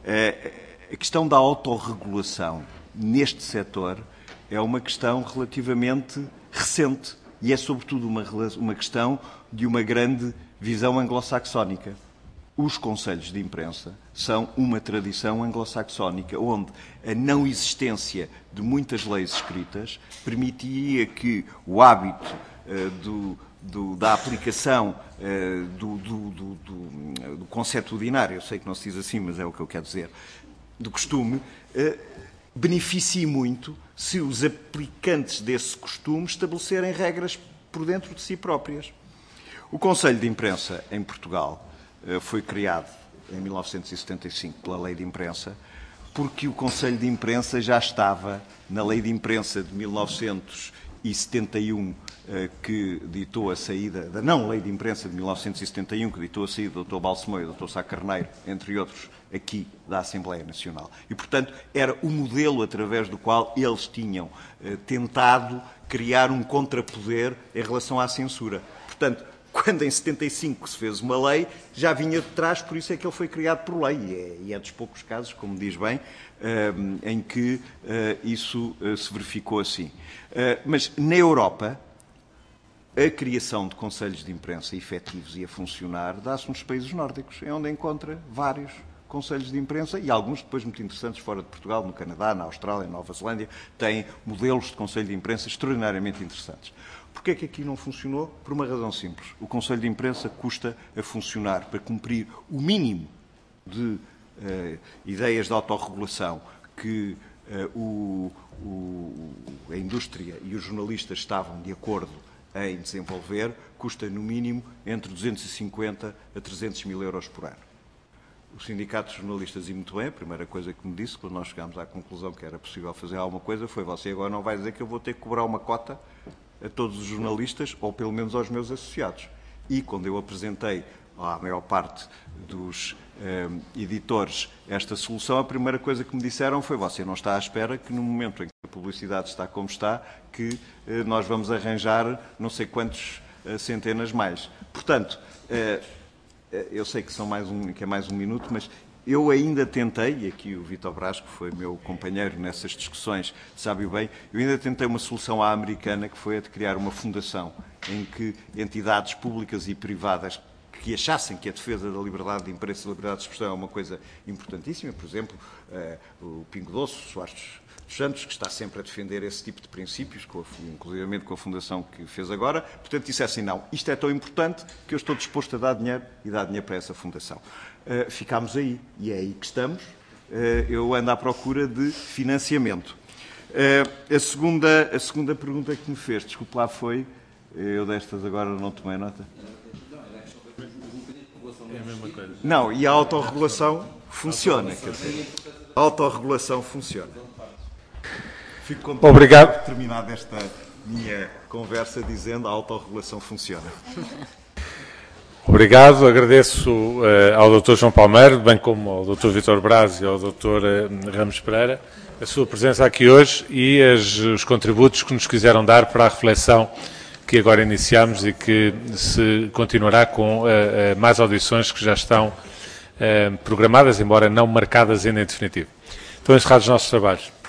A questão da autorregulação neste setor é uma questão relativamente recente e é, sobretudo, uma, uma questão de uma grande visão anglo-saxónica. Os conselhos de imprensa são uma tradição anglo-saxónica, onde a não existência de muitas leis escritas permitia que o hábito uh, do, do, da aplicação uh, do, do, do, do, do conceito ordinário, eu sei que não se diz assim, mas é o que eu quero dizer, do costume, uh, beneficie muito se os aplicantes desse costume estabelecerem regras por dentro de si próprias. O Conselho de Imprensa em Portugal foi criado em mil novecentos e setenta e cinco pela Lei de Imprensa, porque o Conselho de Imprensa já estava na Lei de Imprensa de mil novecentos e setenta e um, que ditou a saída, da não Lei de Imprensa de mil novecentos e setenta e um, que ditou a saída do doutor Balsemão e do doutor Sá Carneiro, entre outros, aqui da Assembleia Nacional. E, portanto, era o modelo através do qual eles tinham tentado criar um contrapoder em relação à censura. Portanto, quando em setenta e cinco se fez uma lei, já vinha de trás, por isso é que ele foi criado por lei. E é, e é dos poucos casos, como diz bem, uh, em que uh, isso uh, se verificou assim. Uh, mas na Europa, a criação de conselhos de imprensa efetivos e a funcionar dá-se nos países nórdicos, é onde encontra vários conselhos de imprensa e alguns depois muito interessantes fora de Portugal, no Canadá, na Austrália, na Nova Zelândia, têm modelos de conselho de imprensa extraordinariamente interessantes. Porquê é que aqui não funcionou? Por uma razão simples. O Conselho de Imprensa custa a funcionar para cumprir o mínimo de uh, ideias de autorregulação que uh, o, o, a indústria e os jornalistas estavam de acordo em desenvolver, custa no mínimo entre duzentos e cinquenta a trezentos mil euros por ano. O Sindicato de Jornalistas, e muito bem, a primeira coisa que me disse, quando nós chegámos à conclusão que era possível fazer alguma coisa, foi: você agora não vai dizer que eu vou ter que cobrar uma cota a todos os jornalistas, ou pelo menos aos meus associados. E quando eu apresentei à maior parte dos eh, editores esta solução, a primeira coisa que me disseram foi: você não está à espera que no momento em que a publicidade está como está, que eh, nós vamos arranjar não sei quantos eh, centenas mais. Portanto, eh, eu sei que, são mais um, que é mais um minuto, mas eu ainda tentei, e aqui o Vítor Brás, que foi meu companheiro nessas discussões, sabe bem, eu ainda tentei uma solução à americana, que foi a de criar uma fundação em que entidades públicas e privadas que achassem que a defesa da liberdade de imprensa e da liberdade de expressão é uma coisa importantíssima, por exemplo, uh, o Pingo Doce, o Soares dos Santos, que está sempre a defender esse tipo de princípios, com a, inclusivamente com a fundação que fez agora, portanto dissessem: não, isto é tão importante que eu estou disposto a dar dinheiro e dar dinheiro para essa fundação. Uh, ficámos aí, e é aí que estamos. Uh, eu ando à procura de financiamento. Uh, a, segunda, a segunda pergunta que me fez, desculpe lá, foi, eu destas agora não tomei nota. É a mesma coisa. Não, e a autorregulação funciona, quer dizer, a autorregulação funciona. Fico contente Obrigado. de terminar esta minha conversa dizendo: a autorregulação funciona. Obrigado, agradeço uh, ao doutor João Palmeiro, bem como ao doutor Vítor Brás e ao doutor uh, Ramos Pereira, a sua presença aqui hoje e as, os contributos que nos quiseram dar para a reflexão que agora iniciamos e que se continuará com uh, uh, mais audições que já estão uh, programadas, embora não marcadas ainda em definitivo. Estão encerrados os nossos trabalhos.